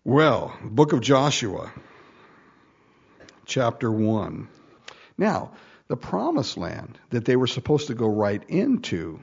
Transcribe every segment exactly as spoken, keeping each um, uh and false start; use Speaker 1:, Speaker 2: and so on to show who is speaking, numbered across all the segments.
Speaker 1: Well, book of Joshua, chapter one. Now, the promised land that they were supposed to go right into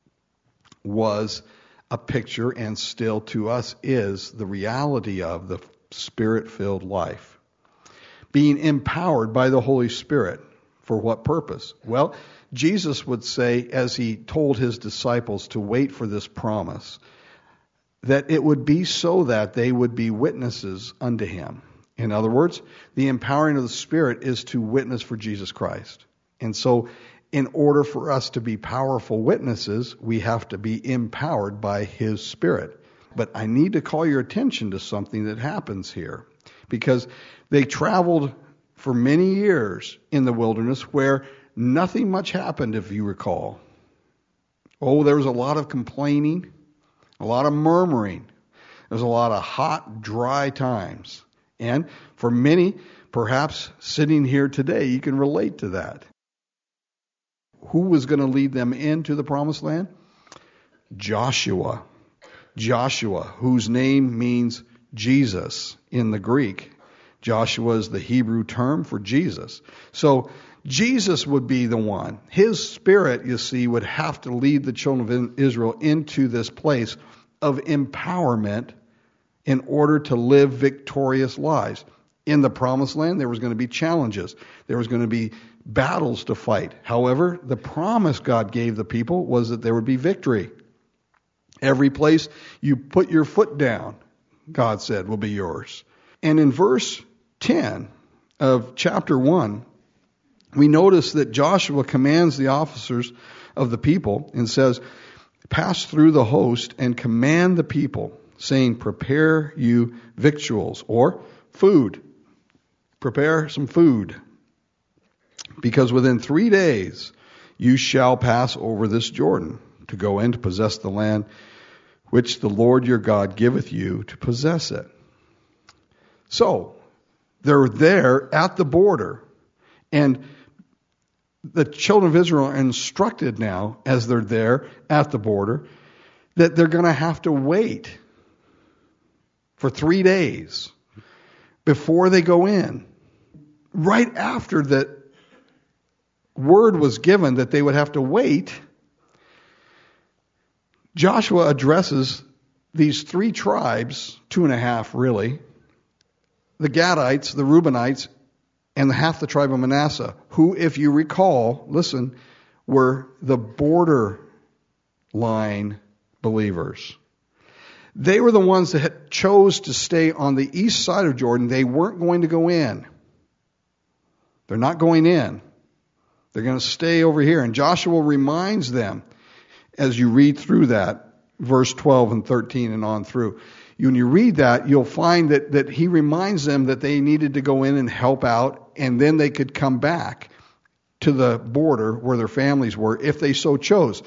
Speaker 1: was a picture, and still to us is the reality of the Spirit-filled life. Being empowered by the Holy Spirit. For what purpose? Well, Jesus would say, as he told his disciples to wait for this promise, that it would be so that they would be witnesses unto him. In other words, the empowering of the Spirit is to witness for Jesus Christ. And so, in order for us to be powerful witnesses, we have to be empowered by his Spirit. But I need to call your attention to something that happens here. Because they traveled for many years in the wilderness where nothing much happened, if you recall. Oh, there was a lot of complaining, a lot of murmuring. There's a lot of hot, dry times. And for many, perhaps sitting here today, you can relate to that. Who was going to lead them into the promised land? Joshua. Joshua, whose name means Jesus in the Greek. Joshua is the Hebrew term for Jesus. So Jesus would be the one. His Spirit, you see, would have to lead the children of Israel into this place of empowerment in order to live victorious lives. In the promised land, there was going to be challenges. There was going to be battles to fight. However, the promise God gave the people was that there would be victory. Every place you put your foot down, God said, will be yours. And in verse ten of chapter one, we notice that Joshua commands the officers of the people and says, pass through the host and command the people, saying, prepare you victuals, or food. Prepare some food. Because within three days you shall pass over this Jordan to go in to possess the land which the Lord your God giveth you to possess it. So, they're there at the border, and the children of Israel are instructed now, as they're there at the border, that they're going to have to wait for three days before they go in. Right after that word was given that they would have to wait, Joshua addresses these three tribes, two and a half really, the Gadites, the Reubenites, and half the tribe of Manasseh, who, if you recall, listen, were the border line believers. They were the ones that had chose to stay on the east side of Jordan. They weren't going to go in. They're not going in. They're going to stay over here. And Joshua reminds them, as you read through that, verse twelve and thirteen and on through. When you read that, you'll find that, that he reminds them that they needed to go in and help out, and then they could come back to the border where their families were if they so chose.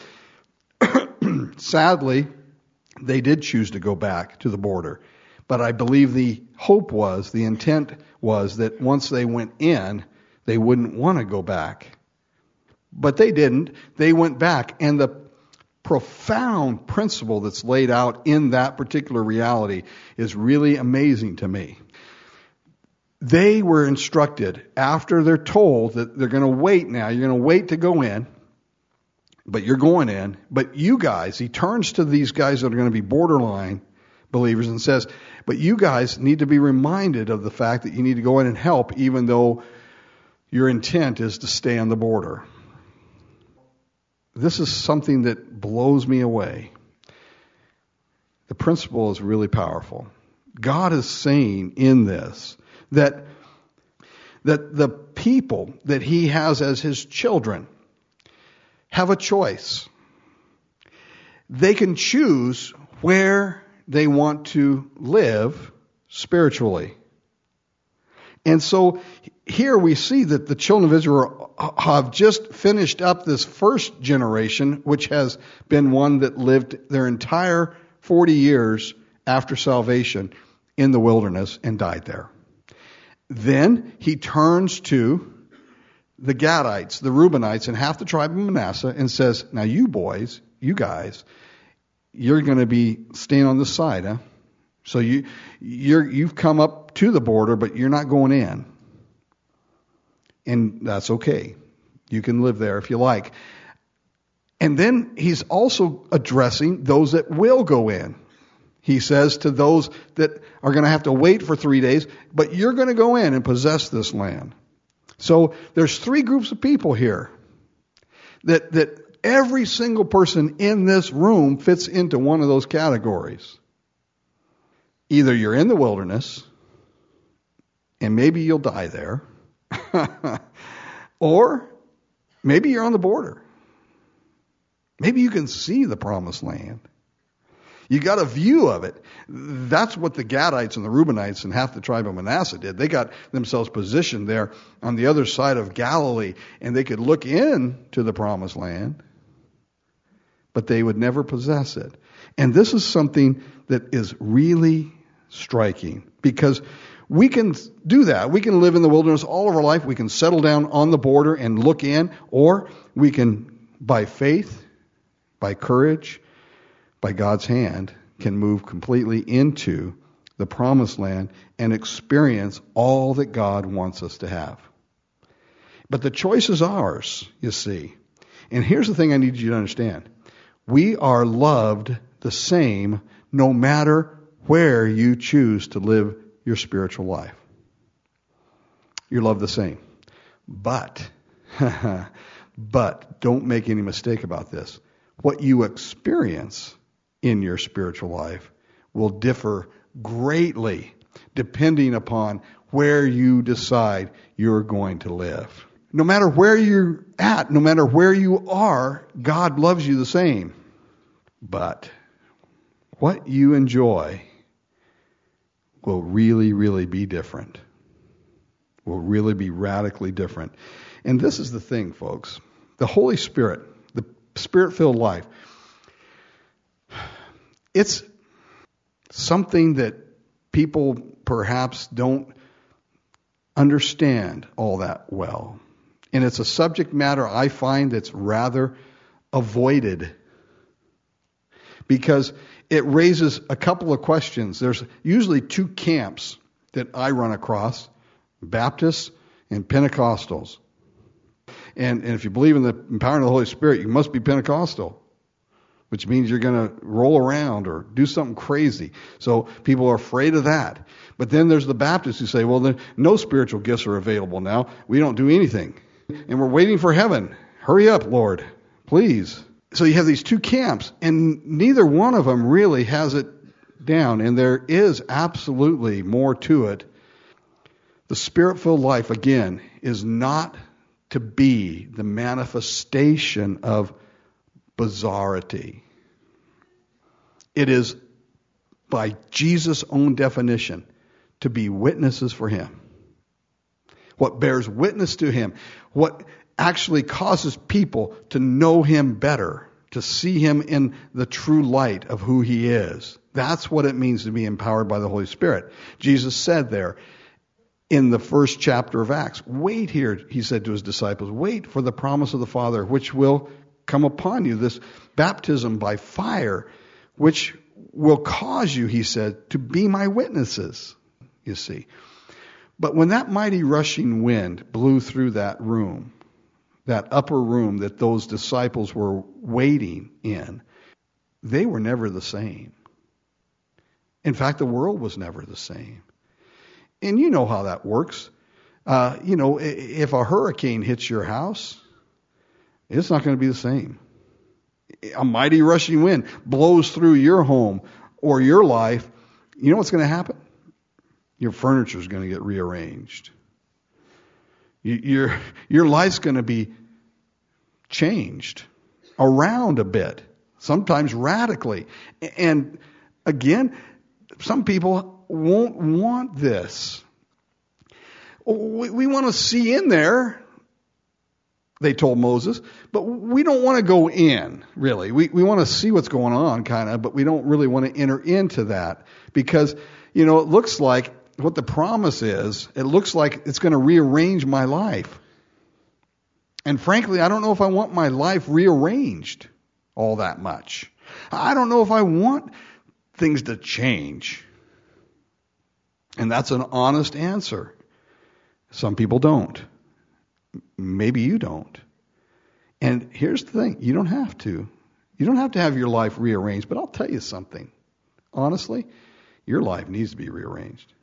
Speaker 1: Sadly, they did choose to go back to the border. But I believe the hope was, the intent was that once they went in, they wouldn't want to go back. But they didn't. They went back, and the profound principle that's laid out in that particular reality is really amazing to me. They were instructed, after they're told that they're going to wait now, you're going to wait to go in, but you're going in, but you guys, he turns to these guys that are going to be borderline believers and says, but you guys need to be reminded of the fact that you need to go in and help, even though your intent is to stay on the border. This is something that blows me away. The principle is really powerful. God is saying in this that, that the people that he has as his children have a choice. They can choose where they want to live spiritually. And so here we see that the children of Israel have just finished up this first generation, which has been one that lived their entire forty years after salvation in the wilderness and died there. Then he turns to the Gadites, the Reubenites, and half the tribe of Manasseh and says, now you boys, you guys, you're going to be staying on this side, huh? So you, you're, you've come up to the border, but you're not going in. And that's okay. You can live there if you like. And then he's also addressing those that will go in. He says to those that are going to have to wait for three days, but you're going to go in and possess this land. So there's three groups of people here that, that every single person in this room fits into one of those categories. Either you're in the wilderness, and maybe you'll die there, or maybe you're on the border. Maybe you can see the promised land. You got a view of it. That's what the Gadites and the Reubenites and half the tribe of Manasseh did. They got themselves positioned there on the other side of Galilee, and they could look into the promised land, but they would never possess it. And this is something that is really striking, because we can do that. We can live in the wilderness all of our life. We can settle down on the border and look in, or we can, by faith, by courage, by God's hand, can move completely into the promised land and experience all that God wants us to have. But the choice is ours, you see. And here's the thing I need you to understand. We are loved the same no matter where you choose to live your spiritual life. You're loved the same. But, but don't make any mistake about this. What you experience in your spiritual life will differ greatly depending upon where you decide you're going to live. No matter where you're at, no matter where you are, God loves you the same. But what you enjoy will really, really be different. Will really be radically different. And this is the thing, folks. The Holy Spirit, the Spirit-filled life, it's something that people perhaps don't understand all that well. And it's a subject matter I find that's rather avoided, because it raises a couple of questions. There's usually two camps that I run across, Baptists and Pentecostals. And, and if you believe in the empowerment of the Holy Spirit, you must be Pentecostal, which means you're going to roll around or do something crazy. So people are afraid of that. But then there's the Baptists who say, well, then no spiritual gifts are available now. We don't do anything. And we're waiting for heaven. Hurry up, Lord, please. So you have these two camps, and neither one of them really has it down. And there is absolutely more to it. The Spirit-filled life, again, is not to be the manifestation of bizarrity. It is, by Jesus' own definition, to be witnesses for Him. What bears witness to Him, what actually causes people to know Him better, to see Him in the true light of who He is. That's what it means to be empowered by the Holy Spirit. Jesus said there in the first chapter of Acts, wait here, He said to His disciples, wait for the promise of the Father, which will come upon you, this baptism by fire, which will cause you, He said, to be my witnesses, you see. But when that mighty rushing wind blew through that room, that upper room that those disciples were waiting in, they were never the same. In fact, the world was never the same. And you know how that works. Uh, you know, if a hurricane hits your house, it's not going to be the same. A mighty rushing wind blows through your home or your life. You know what's going to happen? Your furniture is going to get rearranged. Your, your life's going to be changed around a bit, sometimes radically. And again, some people won't want this. We, we want to see in there, they told Moses, but we don't want to go in, really. We, we want to see what's going on, kind of, but we don't really want to enter into that because, you know, it looks like what the promise is, it looks like it's going to rearrange my life. And frankly, I don't know if I want my life rearranged all that much. I don't know if I want things to change. And that's an honest answer. Some people don't. Maybe you don't. And here's the thing. You don't have to. You don't have to have your life rearranged. But I'll tell you something. Honestly, your life needs to be rearranged.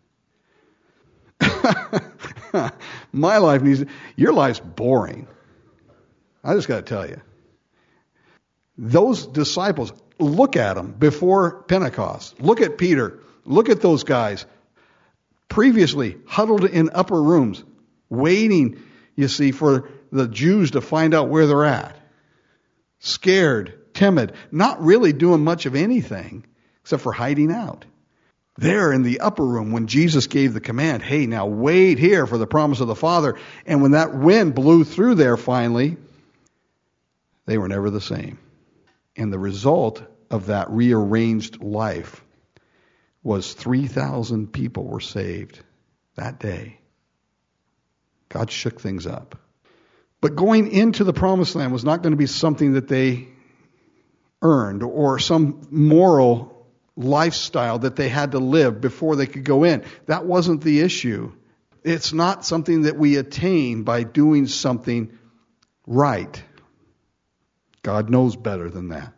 Speaker 1: My life needs to, your life's boring. I just got to tell you. Those disciples, look at them before Pentecost. Look at Peter. Look at those guys. Previously huddled in upper rooms, waiting, you see, for the Jews to find out where they're at. Scared, timid, not really doing much of anything except for hiding out. There in the upper room when Jesus gave the command, hey, now wait here for the promise of the Father. And when that wind blew through there finally, they were never the same. And the result of that rearranged life was three thousand people were saved that day. God shook things up. But going into the promised land was not going to be something that they earned or some moral lifestyle that they had to live before they could go in. That wasn't the issue. It's not something that we attain by doing something right. God knows better than that.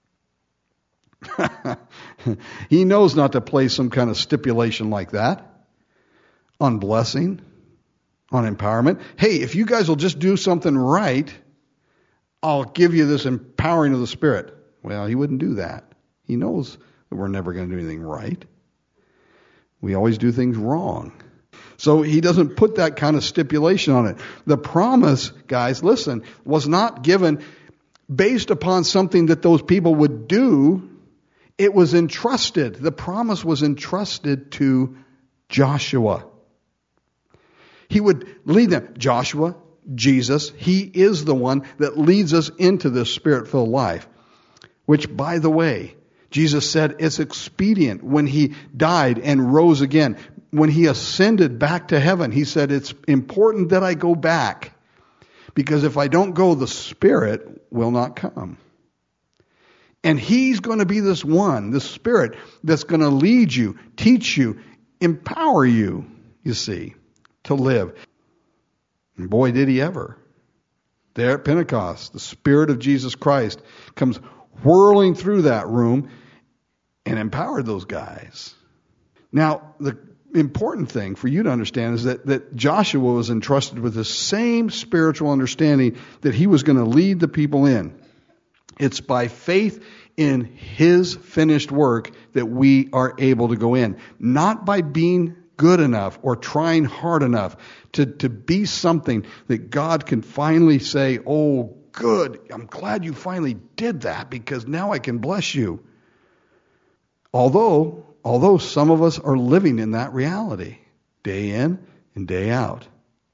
Speaker 1: He knows not to place some kind of stipulation like that on blessing, on empowerment. Hey, if you guys will just do something right, I'll give you this empowering of the Spirit. Well, he wouldn't do that. He knows that we're never going to do anything right. We always do things wrong. So he doesn't put that kind of stipulation on it. The promise, guys, listen, was not given based upon something that those people would do. It was entrusted. The promise was entrusted to Joshua. He would lead them. Joshua, Jesus, he is the one that leads us into this Spirit-filled life. Which, by the way, Jesus said it's expedient when he died and rose again. When he ascended back to heaven, he said it's important that I go back. Because if I don't go, the Spirit will not come. And he's going to be this one, this Spirit, that's going to lead you, teach you, empower you, you see, to live. And boy, did he ever. There at Pentecost, the Spirit of Jesus Christ comes whirling through that room and empowered those guys. Now, the important thing for you to understand is that, that Joshua was entrusted with the same spiritual understanding that he was going to lead the people in. It's by faith in his finished work that we are able to go in. Not by being good enough or trying hard enough to, to be something that God can finally say, oh, good, I'm glad you finally did that because now I can bless you. Although, although some of us are living in that reality, day in and day out.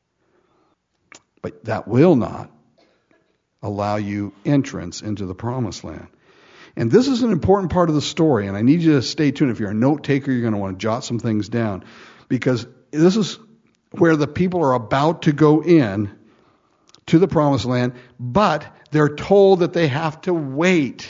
Speaker 1: But that will not allow you entrance into the promised land. And this is an important part of the story, and I need you to stay tuned. If you're a note taker, you're going to want to jot some things down, because this is where the people are about to go in to the promised land, but they're told that they have to wait.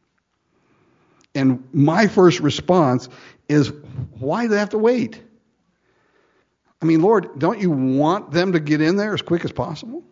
Speaker 1: And my first response is, why do they have to wait? I mean, Lord, don't you want them to get in there as quick as possible?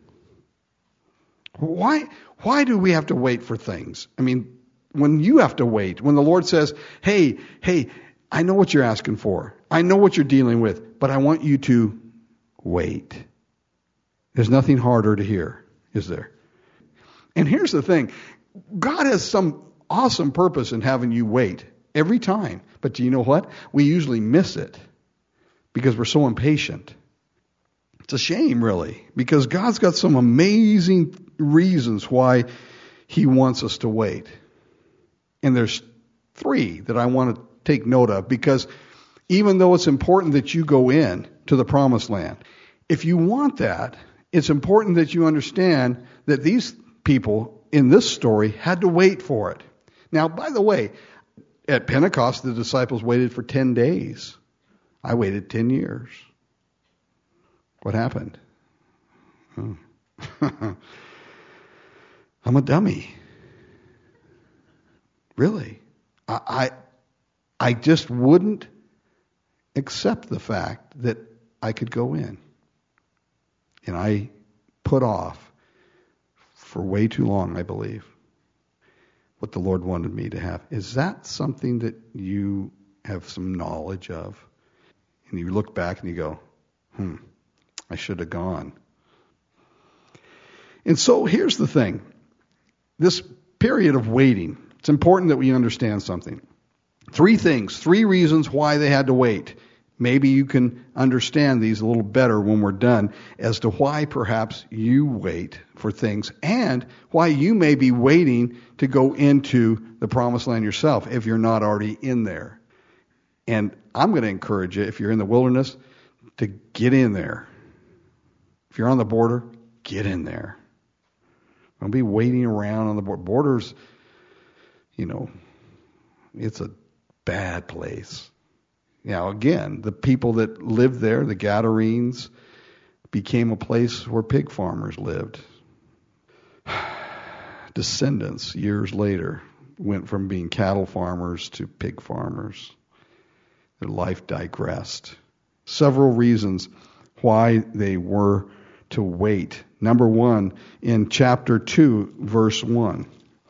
Speaker 1: Why, why do we have to wait for things? I mean, when you have to wait, when the Lord says, hey, hey, I know what you're asking for. I know what you're dealing with, but I want you to wait. There's nothing harder to hear, is there? And here's the thing. God has some awesome purpose in having you wait every time. But do you know what? We usually miss it because we're so impatient. It's a shame, really, because God's got some amazing reasons why he wants us to wait. And there's three that I want to take note of, because even though it's important that you go in to the promised land, if you want that, it's important that you understand that these people in this story had to wait for it. Now, by the way, at Pentecost, the disciples waited for ten days. I waited ten years. What happened? Oh. I'm a dummy. Really. I, I I just wouldn't accept the fact that I could go in. And I put off for way too long, I believe, what the Lord wanted me to have. Is that something that you have some knowledge of? And you look back and you go, hmm, I should have gone. And so here's the thing. This period of waiting, it's important that we understand something. Three things, three reasons why they had to wait. Maybe you can understand these a little better when we're done as to why perhaps you wait for things and why you may be waiting to go into the promised land yourself if you're not already in there. And I'm going to encourage you, if you're in the wilderness, to get in there. If you're on the border, get in there. Don't be waiting around on the border. Borders, you know, it's a bad place. Now, again, the people that lived there, the Gadarenes, became a place where pig farmers lived. Descendants, years later, went from being cattle farmers to pig farmers. Their life digressed. Several reasons why they were to wait. Number one, in chapter two, verse one.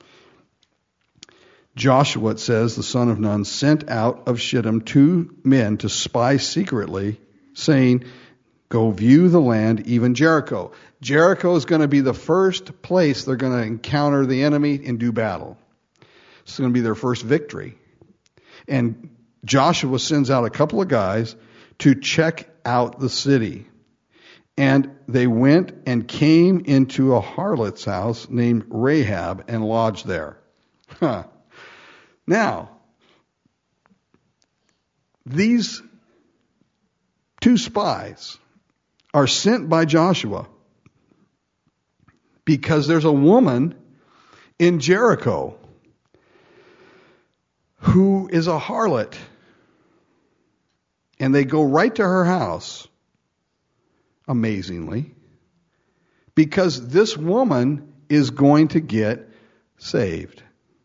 Speaker 1: Joshua, it says, the son of Nun, sent out of Shittim two men to spy secretly, saying, go view the land, even Jericho. Jericho is going to be the first place they're going to encounter the enemy and do battle. It's going to be their first victory. And Joshua sends out a couple of guys to check out the city. And they went and came into a harlot's house named Rahab and lodged there. Huh. Now, these two spies are sent by Joshua because there's a woman in Jericho who is a harlot. And they go right to her house, amazingly, because this woman is going to get saved.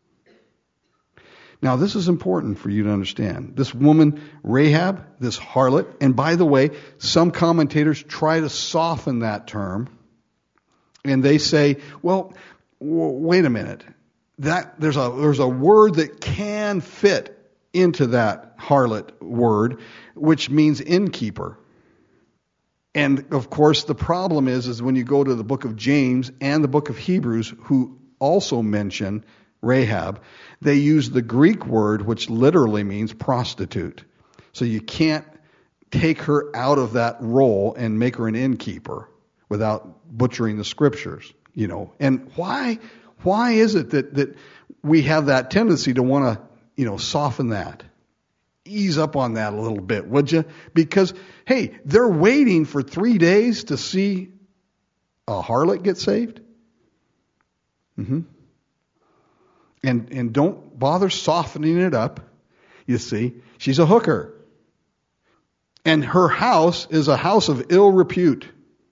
Speaker 1: Now, this is important for you to understand. This woman, Rahab, this harlot, and by the way, some commentators try to soften that term, and they say, well, w- wait a minute. That there's a there's a word that can fit into that harlot word, which means innkeeper. And of course, the problem is, is when you go to the book of James and the book of Hebrews, who also mention Rahab, they use the Greek word, which literally means prostitute. So you can't take her out of that role and make her an innkeeper without butchering the scriptures, you know. And why, why is it that, that we have that tendency to want to, you know, soften that? Ease up on that a little bit, would you? Because, hey, they're waiting for three days to see a harlot get saved. Mm-hmm. And and don't bother softening it up. You see, she's a hooker. And her house is a house of ill repute.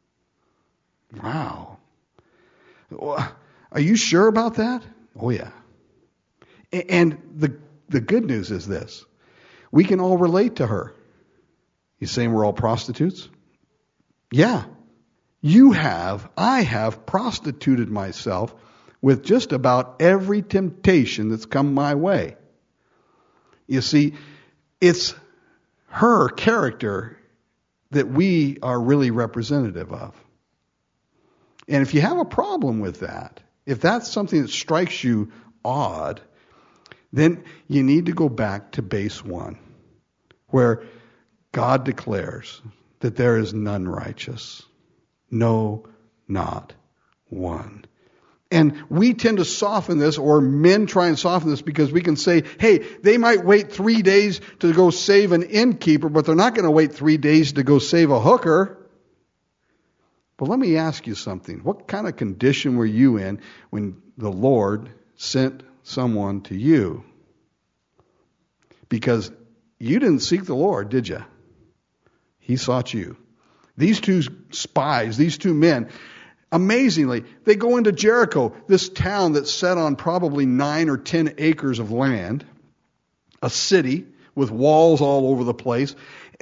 Speaker 1: Wow. Are you sure about that? Oh, yeah. And the the good news is this. We can all relate to her. You saying we're all prostitutes? Yeah. You have, I have prostituted myself with just about every temptation that's come my way. You see, it's her character that we are really representative of. And if you have a problem with that, if that's something that strikes you odd, then you need to go back to base one, where God declares that there is none righteous. No, not one. And we tend to soften this, or men try and soften this, because we can say, hey, they might wait three days to go save an innkeeper, but they're not going to wait three days to go save a hooker. But let me ask you something. What kind of condition were you in when the Lord sent someone to you? Because you didn't seek the Lord, did you? He sought you. These two spies, these two men, amazingly, they go into Jericho, this town that's set on probably nine or ten acres of land, a city with walls all over the place.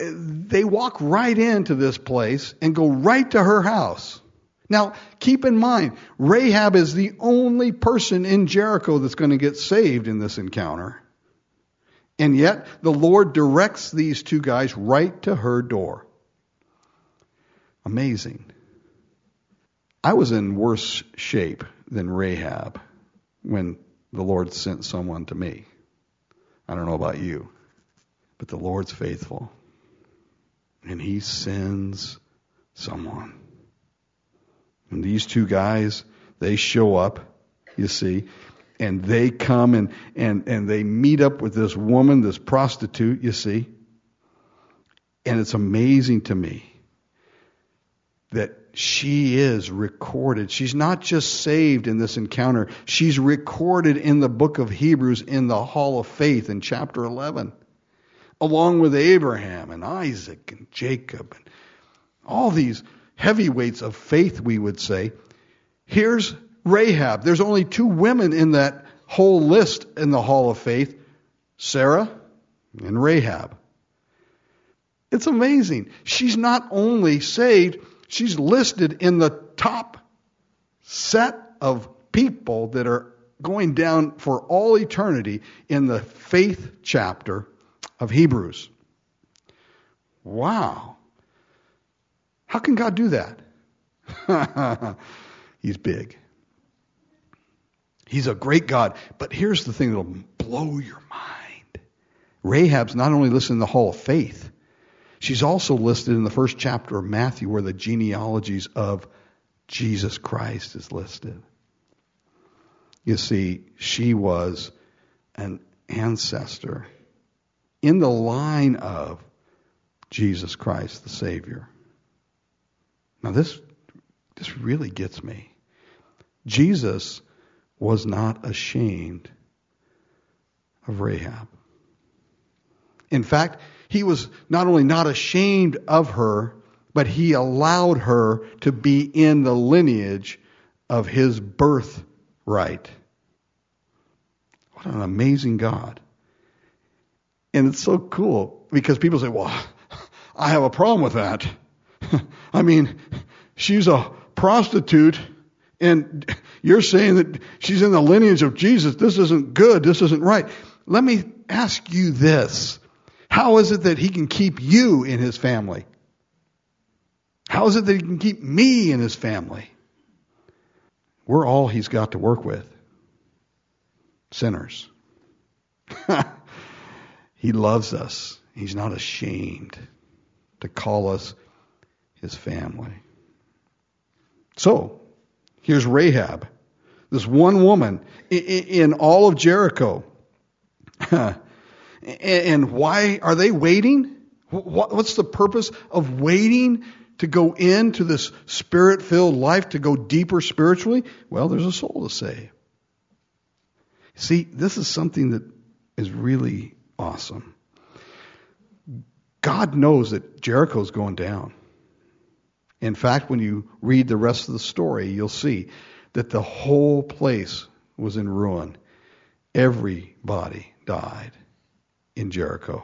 Speaker 1: they walk right into this place and go right to her house. Now, keep in mind, Rahab is the only person in Jericho that's going to get saved in this encounter. And yet, the Lord directs these two guys right to her door. Amazing. I was in worse shape than Rahab when the Lord sent someone to me. I don't know about you, but the Lord's faithful. And He sends someone. And these two guys, they show up, you see, and they come and, and, and they meet up with this woman, this prostitute, you see. And it's amazing to me that she is recorded. She's not just saved in this encounter. She's recorded in the book of Hebrews in the Hall of Faith in chapter eleven, along with Abraham and Isaac and Jacob and all these heavyweights of faith, we would say. Here's Rahab. There's only two women in that whole list in the Hall of Faith, Sarah and Rahab. It's amazing. She's not only saved, she's listed in the top set of people that are going down for all eternity in the faith chapter of Hebrews. Wow. How can God do that? He's big. He's a great God. But here's the thing that'll blow your mind. Rahab's not only listed in the Hall of Faith, she's also listed in the first chapter of Matthew where the genealogies of Jesus Christ is listed. You see, she was an ancestor in the line of Jesus Christ, the Savior. Now this, this really gets me. Jesus was not ashamed of Rahab. In fact, He was not only not ashamed of her, but He allowed her to be in the lineage of His birthright. What an amazing God. And it's so cool because people say, well, I have a problem with that. I mean, she's a prostitute and you're saying that she's in the lineage of Jesus. This isn't good. This isn't right. Let me ask you this. How is it that He can keep you in His family? How is it that He can keep me in His family? We're all He's got to work with. Sinners. He loves us. He's not ashamed to call us His family. So, here's Rahab, this one woman in all of Jericho. And why are they waiting? What's the purpose of waiting to go into this Spirit-filled life, to go deeper spiritually? Well, there's a soul to save. See, this is something that is really awesome. God knows that Jericho's going down. In fact, when you read the rest of the story, you'll see that the whole place was in ruin. Everybody died in Jericho,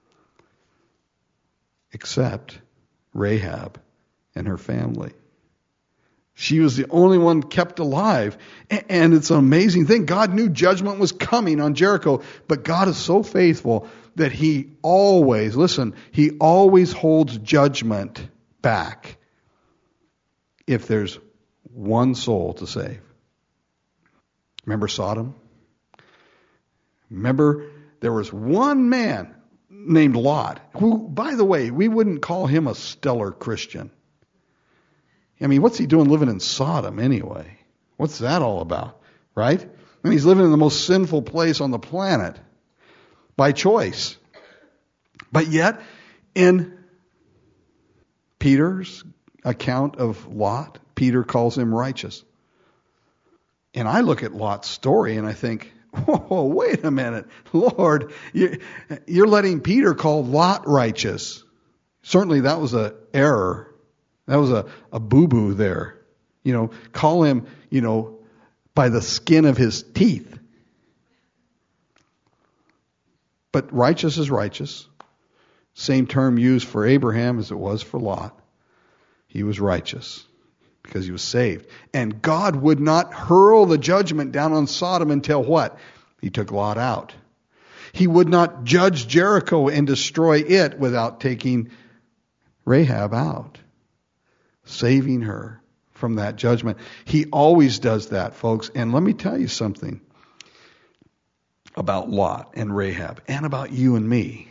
Speaker 1: except Rahab and her family. She was the only one kept alive. And it's an amazing thing. God knew judgment was coming on Jericho, but God is so faithful that He always, listen, He always holds judgment back if there's one soul to save. Remember Sodom? Remember there was one man named Lot, who, by the way, we wouldn't call him a stellar Christian. I mean, what's he doing living in Sodom anyway? What's that all about, right? I mean, he's living in the most sinful place on the planet by choice. But yet, in Peter's account of Lot, Peter calls him righteous. And I look at Lot's story and I think, whoa, wait a minute. Lord, you're letting Peter call Lot righteous. Certainly that was an error. That was a, a boo-boo there. You know, call him, you know, by the skin of his teeth. But righteous is righteous. Same term used for Abraham as it was for Lot. He was righteous because he was saved. And God would not hurl the judgment down on Sodom until what? He took Lot out. He would not judge Jericho and destroy it without taking Rahab out, saving her from that judgment. He always does that, folks. And let me tell you something about Lot and Rahab and about you and me.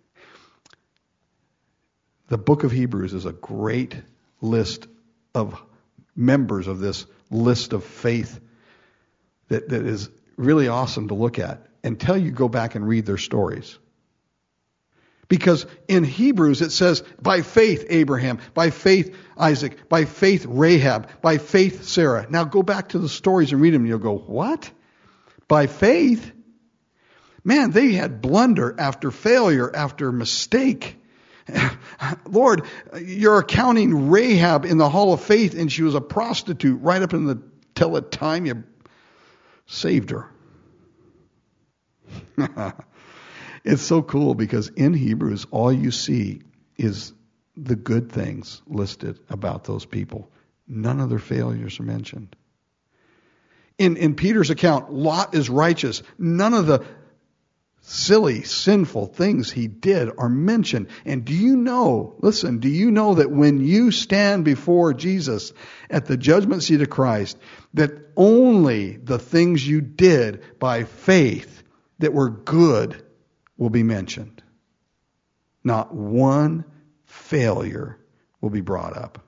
Speaker 1: The book of Hebrews is a great list of members of this list of faith that, that is really awesome to look at until you go back and read their stories. Because in Hebrews it says, by faith Abraham, by faith Isaac, by faith Rahab, by faith Sarah. Now go back to the stories and read them and you'll go, what? By faith? Man, they had blunder after failure after mistake. Lord, you're counting Rahab in the hall of faith, and she was a prostitute right up in the till the time you saved her. It's so cool because in Hebrews, all you see is the good things listed about those people. None of their failures are mentioned. In, in Peter's account, Lot is righteous. None of the silly, sinful things he did are mentioned. And do you know, listen, do you know that when you stand before Jesus at the judgment seat of Christ, that only the things you did by faith that were good will be mentioned? Not one failure will be brought up.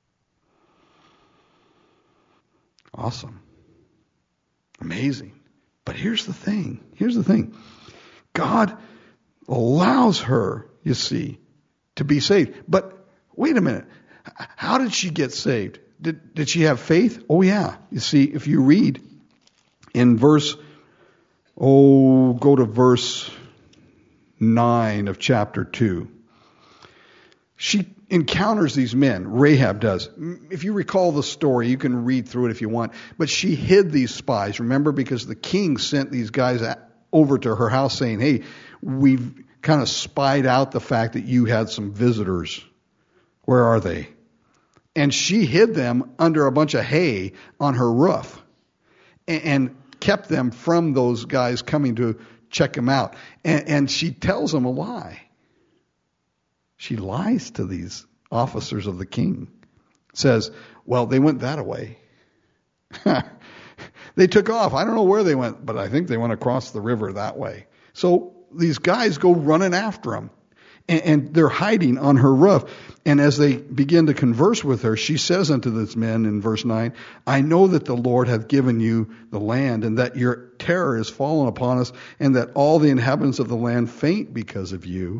Speaker 1: Awesome. Amazing. But here's the thing. Here's the thing. God allows her, you see, to be saved. But wait a minute. How did she get saved? Did, did she have faith? Oh, yeah. You see, if you read in verse, oh, go to verse nine of chapter two. She encounters these men. Rahab does. If you recall the story, you can read through it if you want. But she hid these spies, remember, because the king sent these guys over to her house saying, hey, we've kind of spied out the fact that you had some visitors. Where are they? And she hid them under a bunch of hay on her roof and kept them from those guys coming to check them out. And, and she tells them a lie. She lies to these officers of the king. Says, well, they went that way. They took off. I don't know where they went, but I think they went across the river that way. So these guys go running after them, and, and they're hiding on her roof. And as they begin to converse with her, she says unto these men in verse nine, I know that the Lord hath given you the land, and that your terror is fallen upon us, and that all the inhabitants of the land faint because of you.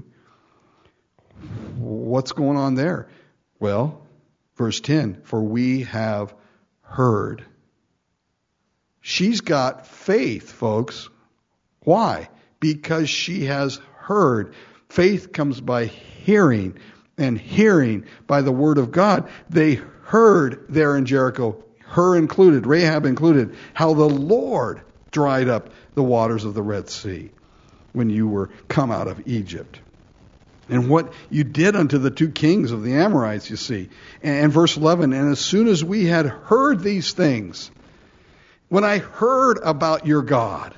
Speaker 1: What's going on there? Well, verse ten, for we have heard. She's got faith, folks. Why? Because she has heard. Faith comes by hearing, and hearing by the word of God. They heard there in Jericho, her included, Rahab included, how the Lord dried up the waters of the Red Sea when you were come out of Egypt. And what you did unto the two kings of the Amorites, you see. And verse eleven, and as soon as we had heard these things, when I heard about your God,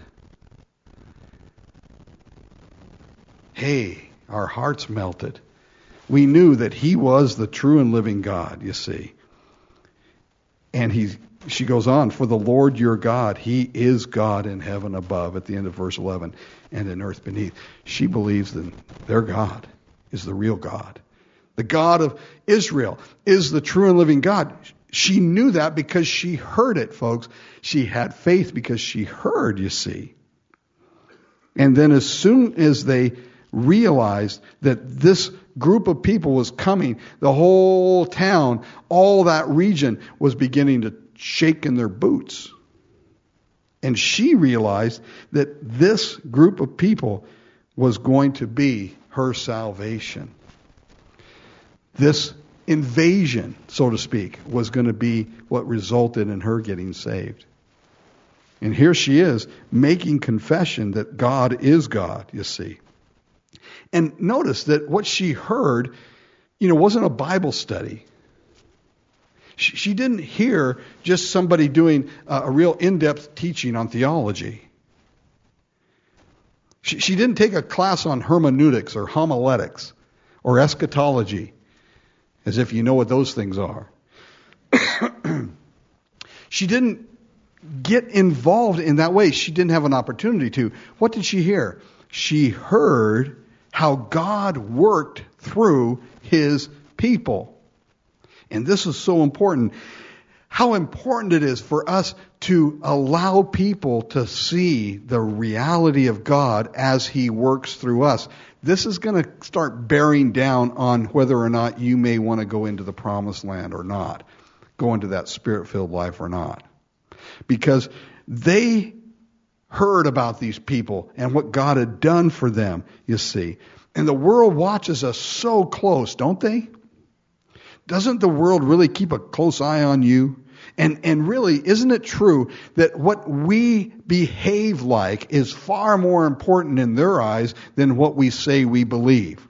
Speaker 1: hey, our hearts melted. We knew that he was the true and living God, you see. And he, she goes on, for the Lord your God, he is God in heaven above, at the end of verse eleven, and in earth beneath. She believes that their God is the real God. The God of Israel is the true and living God. She knew that because she heard it, folks. She had faith because she heard, you see. And then as soon as they realized that this group of people was coming, the whole town, all that region was beginning to shake in their boots. And she realized that this group of people was going to be her salvation. This invasion, so to speak, was going to be what resulted in her getting saved. And here she is making confession that God is God, you see. And notice that what she heard, you know, wasn't a Bible study. She, she didn't hear just somebody doing a, a real in-depth teaching on theology. She, she didn't take a class on hermeneutics or homiletics or eschatology, as if you know what those things are. She didn't get involved in that way. She didn't have an opportunity to. What did she hear? She heard how God worked through his people. And this is so important. How important it is for us to allow people to see the reality of God as he works through us. This is going to start bearing down on whether or not you may want to go into the promised land or not, go into that spirit-filled life or not. Because they heard about these people and what God had done for them, you see. And the world watches us so close, don't they? Doesn't the world really keep a close eye on you? And and really, isn't it true that what we behave like is far more important in their eyes than what we say we believe?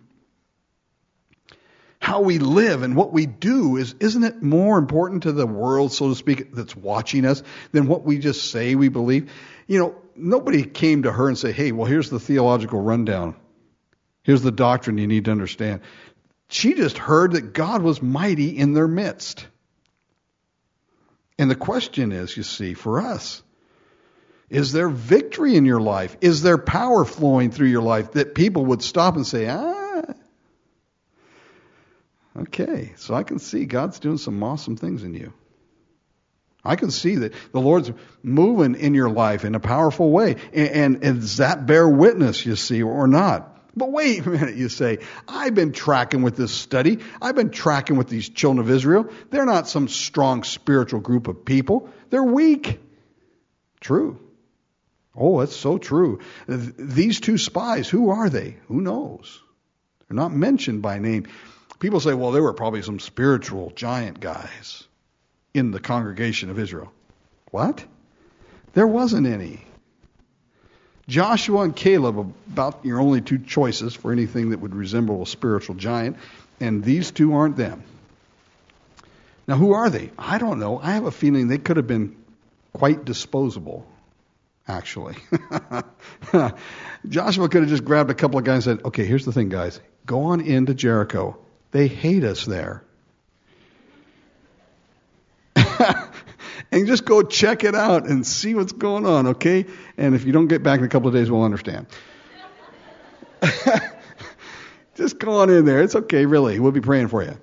Speaker 1: How we live and what we do, is isn't it more important to the world, so to speak, that's watching us than what we just say we believe? You know, nobody came to her and said, hey, well, here's the theological rundown. Here's the doctrine you need to understand. She just heard that God was mighty in their midst. And the question is, you see, for us, is there victory in your life? Is there power flowing through your life that people would stop and say, ah, okay, so I can see God's doing some awesome things in you. I can see that the Lord's moving in your life in a powerful way. And, and, and does that bear witness, you see, or not? But wait a minute, you say, I've been tracking with this study. I've been tracking with these children of Israel. They're not some strong spiritual group of people. They're weak. True. Oh, that's so true. These two spies, who are they? Who knows? They're not mentioned by name. People say, well, there were probably some spiritual giant guys in the congregation of Israel. What? There wasn't any. Joshua and Caleb, about your only two choices for anything that would resemble a spiritual giant, and these two aren't them. Now, who are they? I don't know. I have a feeling they could have been quite disposable, actually. Joshua could have just grabbed a couple of guys and said, okay, here's the thing, guys. Go on into Jericho. They hate us there. And just go check it out and see what's going on, okay? And if you don't get back in a couple of days, we'll understand. Just go on in there. It's okay, really. We'll be praying for you.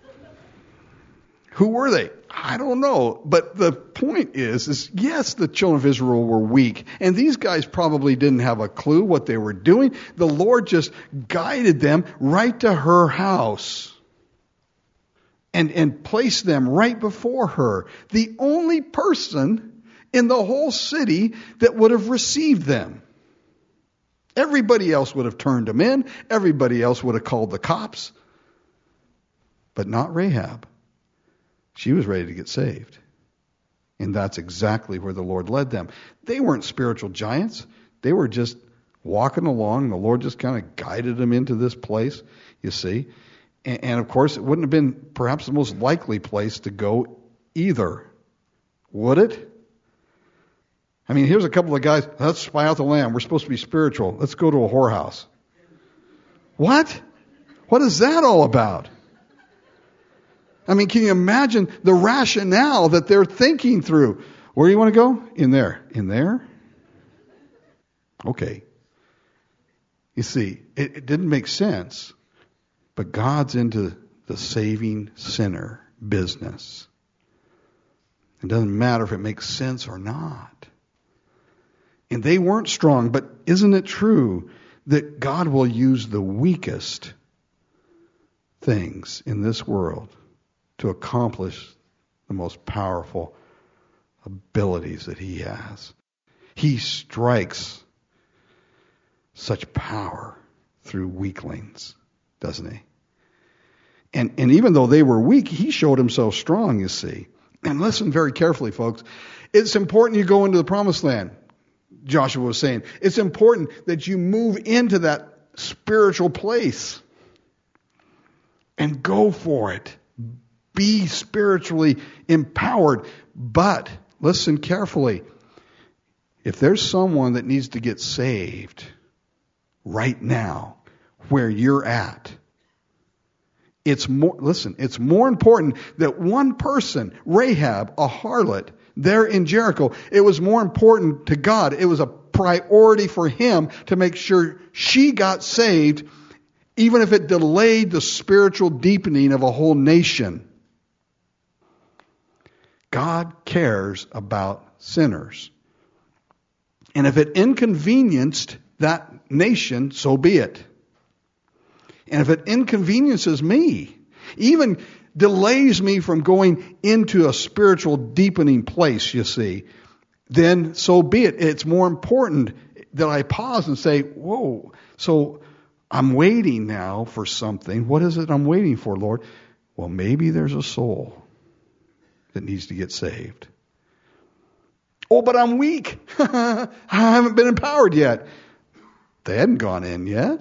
Speaker 1: Who were they? I don't know. But the point is, is yes, the children of Israel were weak. And these guys probably didn't have a clue what they were doing. The Lord just guided them right to her house. And, and placed them right before her. The only person in the whole city that would have received them. Everybody else would have turned them in. Everybody else would have called the cops. But not Rahab. She was ready to get saved. And that's exactly where the Lord led them. They weren't spiritual giants. They were just walking along. The Lord just kind of guided them into this place, you see. And, of course, it wouldn't have been perhaps the most likely place to go either. Would it? I mean, here's a couple of guys. Let's spy out the land. We're supposed to be spiritual. Let's go to a whorehouse. What? What is that all about? I mean, can you imagine the rationale that they're thinking through? Where do you want to go? In there. In there? Okay. You see, it, it didn't make sense. But God's into the saving sinner business. It doesn't matter if it makes sense or not. And they weren't strong, but isn't it true that God will use the weakest things in this world to accomplish the most powerful abilities that He has? He strikes such power through weaklings, doesn't He? And, and even though they were weak, He showed Himself strong, you see. And listen very carefully, folks. It's important you go into the promised land, Joshua was saying. It's important that you move into that spiritual place. And go for it. Be spiritually empowered. But, listen carefully, if there's someone that needs to get saved right now, where you're at, it's more, listen, it's more important that one person, Rahab, a harlot, there in Jericho, it was more important to God. It was a priority for him to make sure she got saved, even if it delayed the spiritual deepening of a whole nation. God cares about sinners. And if it inconvenienced that nation, so be it. And if it inconveniences me, even delays me from going into a spiritual deepening place, you see, then so be it. It's more important that I pause and say, whoa, so I'm waiting now for something. What is it I'm waiting for, Lord? Well, maybe there's a soul that needs to get saved. Oh, but I'm weak. I haven't been empowered yet. They hadn't gone in yet.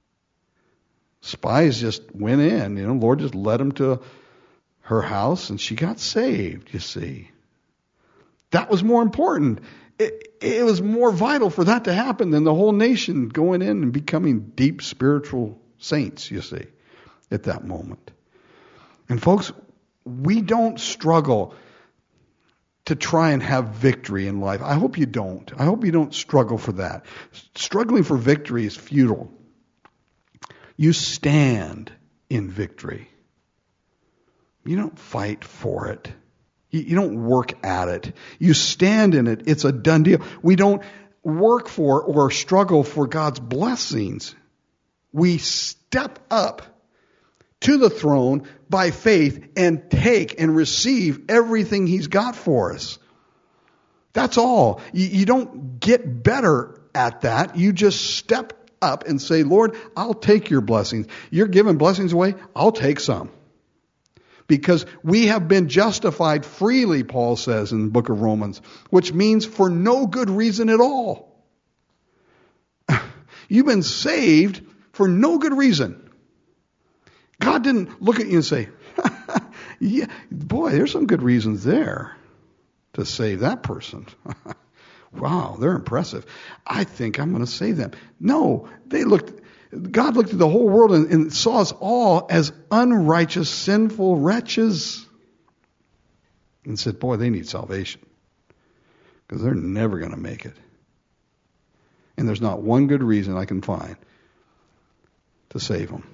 Speaker 1: Spies just went in. You know, Lord just led them to her house and she got saved, you see. That was more important. It, it was more vital for that to happen than the whole nation going in and becoming deep spiritual saints, you see, at that moment. And folks, we don't struggle to try and have victory in life. I hope you don't. I hope you don't struggle for that. Struggling for victory is futile. You stand in victory. You don't fight for it. You don't work at it. You stand in it. It's a done deal. We don't work for or struggle for God's blessings. We step up to the throne by faith and take and receive everything He's got for us. That's all. You, you don't get better at that. You just step up and say, Lord, I'll take your blessings. You're giving blessings away. I'll take some. Because we have been justified freely, Paul says in the book of Romans, which means for no good reason at all. You've been saved for no good reason. God didn't look at you and say, yeah, boy, there's some good reasons there to save that person. Wow, they're impressive. I think I'm going to save them. No, they looked... God looked at the whole world and, and saw us all as unrighteous, sinful wretches and said, boy, they need salvation because they're never going to make it. And there's not one good reason I can find to save them.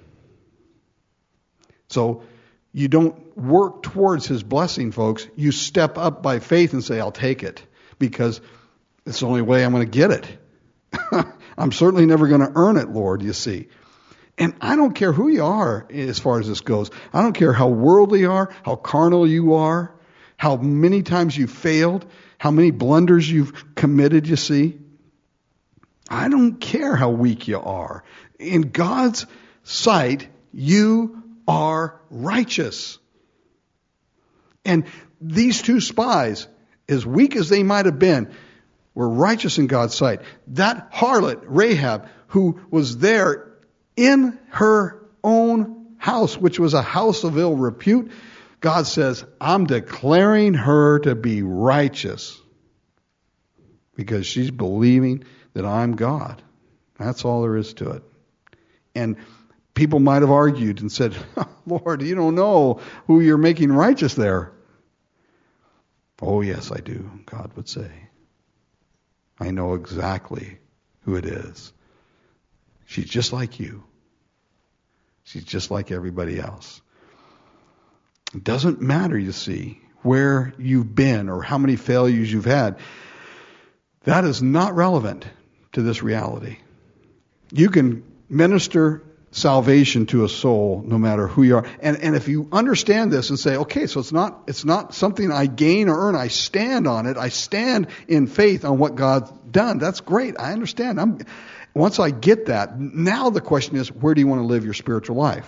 Speaker 1: So you don't work towards His blessing, folks. You step up by faith and say, I'll take it because it's the only way I'm going to get it. I'm certainly never going to earn it, Lord, you see. And I don't care who you are as far as this goes. I don't care how worldly you are, how carnal you are, how many times you've failed, how many blunders you've committed, you see. I don't care how weak you are. In God's sight, you are righteous. And these two spies, as weak as they might have been, were righteous in God's sight. That harlot, Rahab, who was there in her own house, which was a house of ill repute, God says, I'm declaring her to be righteous because she's believing that I'm God. That's all there is to it. And people might have argued and said, Lord, you don't know who you're making righteous there. Oh, yes, I do, God would say. I know exactly who it is. She's just like you. She's just like everybody else. It doesn't matter, you see, where you've been or how many failures you've had. That is not relevant to this reality. You can minister salvation to a soul no matter who you are. And and if you understand this and say, okay, so it's not it's not something I gain or earn, I stand on it, I stand in faith on what God's done. That's great. I understand. I'm once I get that, now the question is, where do you want to live your spiritual life?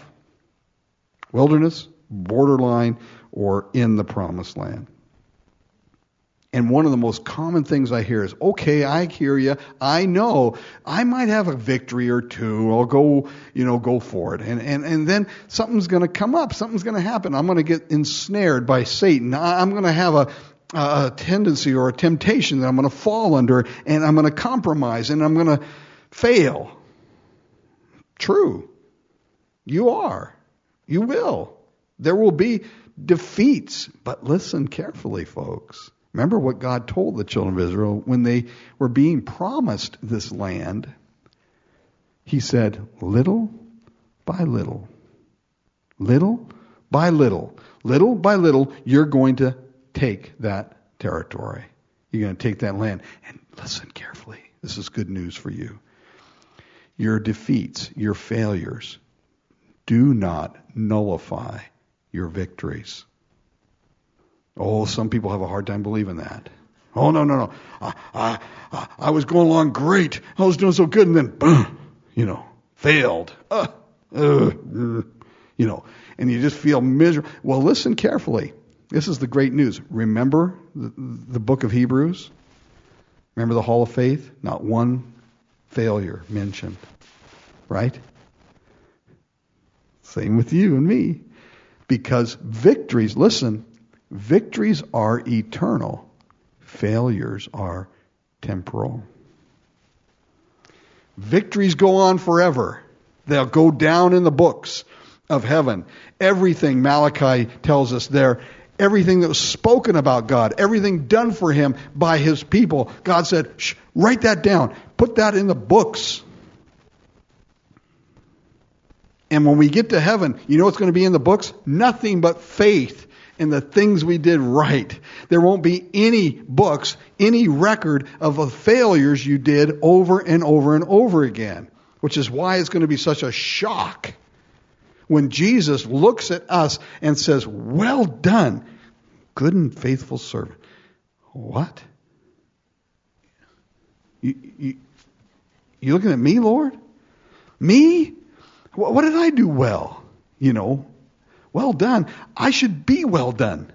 Speaker 1: Wilderness, borderline, or in the promised land? And one of the most common things I hear is, okay, I hear you. I know I might have a victory or two. I'll go, you know, go for it. And, and, and then something's going to come up. Something's going to happen. I'm going to get ensnared by Satan. I'm going to have a, a tendency or a temptation that I'm going to fall under, and I'm going to compromise, and I'm going to fail. True. You are. You will. There will be defeats. But listen carefully, folks. Remember what God told the children of Israel when they were being promised this land. He said, little by little, little by little, little by little, you're going to take that territory. You're going to take that land. And listen carefully. This is good news for you. Your defeats, your failures, do not nullify your victories. Oh, some people have a hard time believing that. Oh, no, no, no. I, I, I, I was going along great. I was doing so good, and then, boom, you know, failed. Uh, uh, uh, you know, and you just feel miserable. Well, listen carefully. This is the great news. Remember the, the book of Hebrews? Remember the Hall of Faith? Not one failure mentioned. Right? Same with you and me. Because victories, listen, victories are eternal. Failures are temporal. Victories go on forever. They'll go down in the books of heaven. Everything Malachi tells us there, everything that was spoken about God, everything done for him by his people, God said, shh, write that down. Put that in the books. And when we get to heaven, you know what's going to be in the books? Nothing but faith in the things we did right. There won't be any books, any record of the failures you did over and over and over again, which is why it's going to be such a shock when Jesus looks at us and says, well done, good and faithful servant. What? You, you, you looking at me, Lord? Me? What did I do well? You know, well done. I should be well done.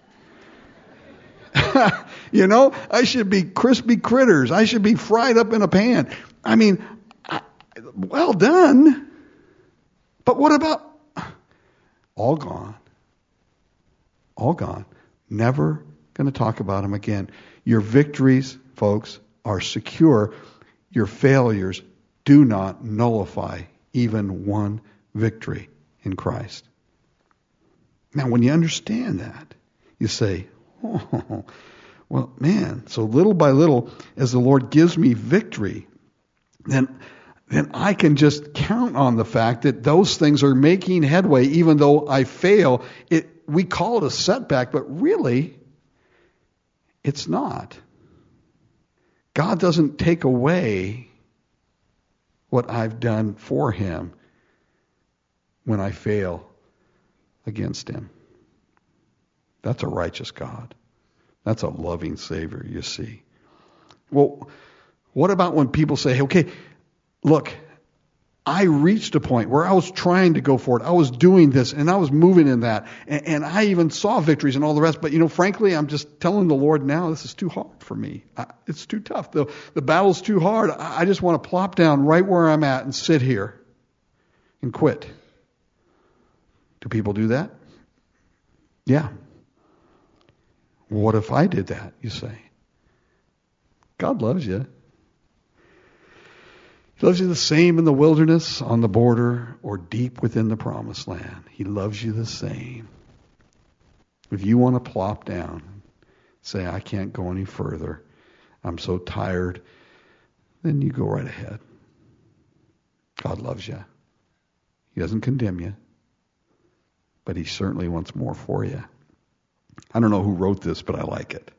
Speaker 1: You know, I should be crispy critters. I should be fried up in a pan. I mean, I, well done. But what about all gone? All gone. Never going to talk about them again. Your victories, folks, are secure. Your failures do not nullify even one victory in Christ. Now, when you understand that, you say, oh, well, man, so little by little, as the Lord gives me victory, then, then I can just count on the fact that those things are making headway, even though I fail. It, we call it a setback, but really, it's not. God doesn't take away what I've done for him when I fail against him. That's a righteous God. That's a loving Savior, you see. Well, what about when people say, okay, look, I reached a point where I was trying to go for it. I was doing this and I was moving in that. And, and I even saw victories and all the rest. But, you know, frankly, I'm just telling the Lord now, this is too hard for me. I, it's too tough. The, the battle's too hard. I, I just want to plop down right where I'm at and sit here and quit. Do people do that? Yeah. What if I did that, you say? God loves you. He loves you the same in the wilderness, on the border, or deep within the promised land. He loves you the same. If you want to plop down, say, I can't go any further, I'm so tired, then you go right ahead. God loves you. He doesn't condemn you, but he certainly wants more for you. I don't know who wrote this, but I like it.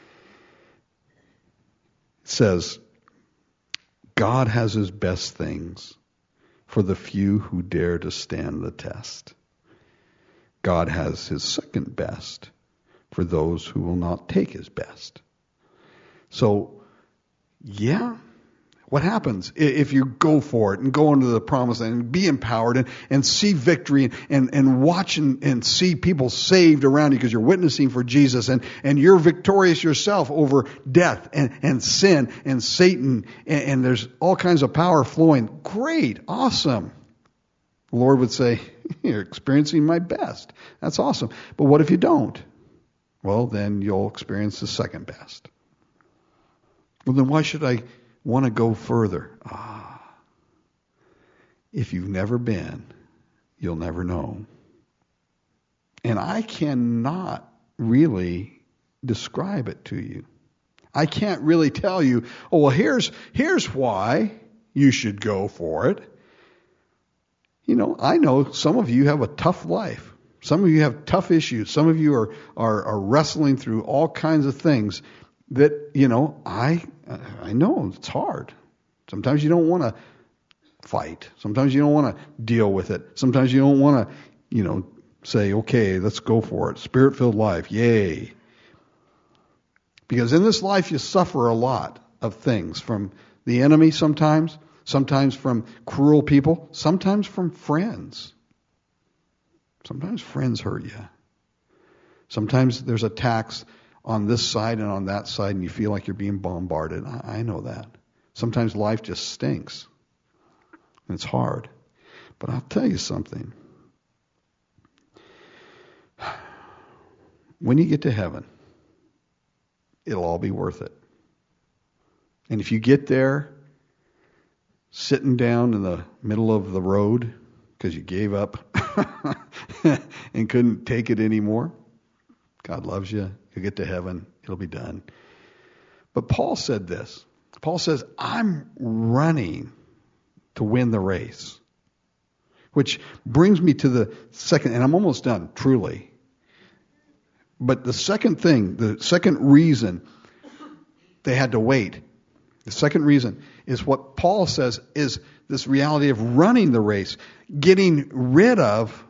Speaker 1: It says, God has his best things for the few who dare to stand the test. God has his second best for those who will not take his best. So, yeah, What happens if you go for it and go into the promised land and be empowered and, and see victory and, and watch and, and see people saved around you because you're witnessing for Jesus and, and you're victorious yourself over death and, and sin and Satan and, and there's all kinds of power flowing. Great, awesome. The Lord would say, you're experiencing my best. That's awesome. But what if you don't? Well, then you'll experience the second best. Well, then why should I want to go further? Ah, if you've never been, you'll never know. And I cannot really describe it to you. I can't really tell you, oh, well, here's, here's why you should go for it. You know, I know some of you have a tough life. Some of you have tough issues. Some of you are, are, are wrestling through all kinds of things that, you know, I I know it's hard. Sometimes you don't want to fight. Sometimes you don't want to deal with it. Sometimes you don't want to, you know, say, okay, let's go for it. Spirit-filled life, yay. Because in this life you suffer a lot of things from the enemy sometimes, sometimes from cruel people, sometimes from friends. Sometimes friends hurt you. Sometimes there's attacks on this side and on that side, and you feel like you're being bombarded. I, I know that. Sometimes life just stinks. And it's hard. But I'll tell you something. When you get to heaven, it'll all be worth it. And if you get there, sitting down in the middle of the road because you gave up and couldn't take it anymore, God loves you. You'll get to heaven. It'll be done. But Paul said this. Paul says, I'm running to win the race. Which brings me to the second, and I'm almost done, truly. But the second thing, the second reason they had to wait, the second reason is what Paul says is this reality of running the race, getting rid of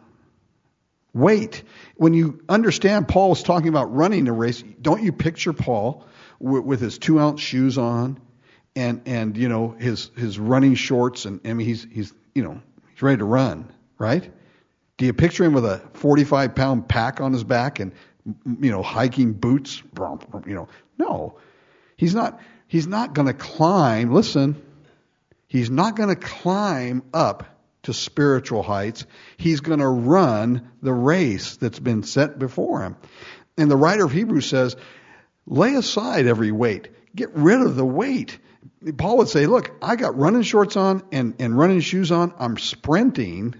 Speaker 1: weight. When you understand Paul was talking about running the race, don't you picture Paul with, with his two ounce shoes on and, and, you know, his, his running shorts and, I mean, he's, he's, you know, he's ready to run, right? Do you picture him with a forty-five pound pack on his back and, you know, hiking boots? You know, no, he's not, he's not going to climb. Listen, he's not going to climb up to spiritual heights. He's going to run the race that's been set before him. And the writer of Hebrews says, lay aside every weight. Get rid of the weight. Paul would say, look, I got running shorts on and, and running shoes on. I'm sprinting.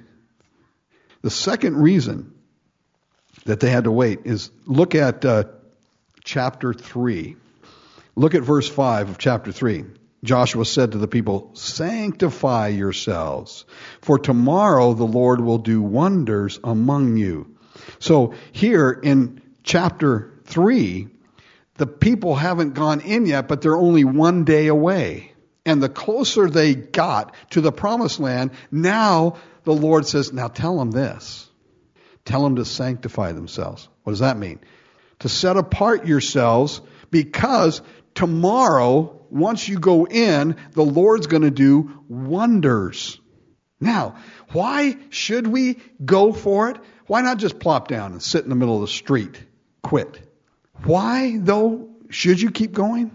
Speaker 1: The second reason that they had to wait is look at uh, chapter three. Look at verse five of chapter three. Joshua said to the people, sanctify yourselves, for tomorrow the Lord will do wonders among you. So here in chapter three, the people haven't gone in yet, but they're only one day away. And the closer they got to the promised land, now the Lord says, now tell them this. Tell them to sanctify themselves. What does that mean? To set apart yourselves, because tomorrow, once you go in, the Lord's going to do wonders. Now, why should we go for it? Why not just plop down and sit in the middle of the street? Quit. Why, though, should you keep going?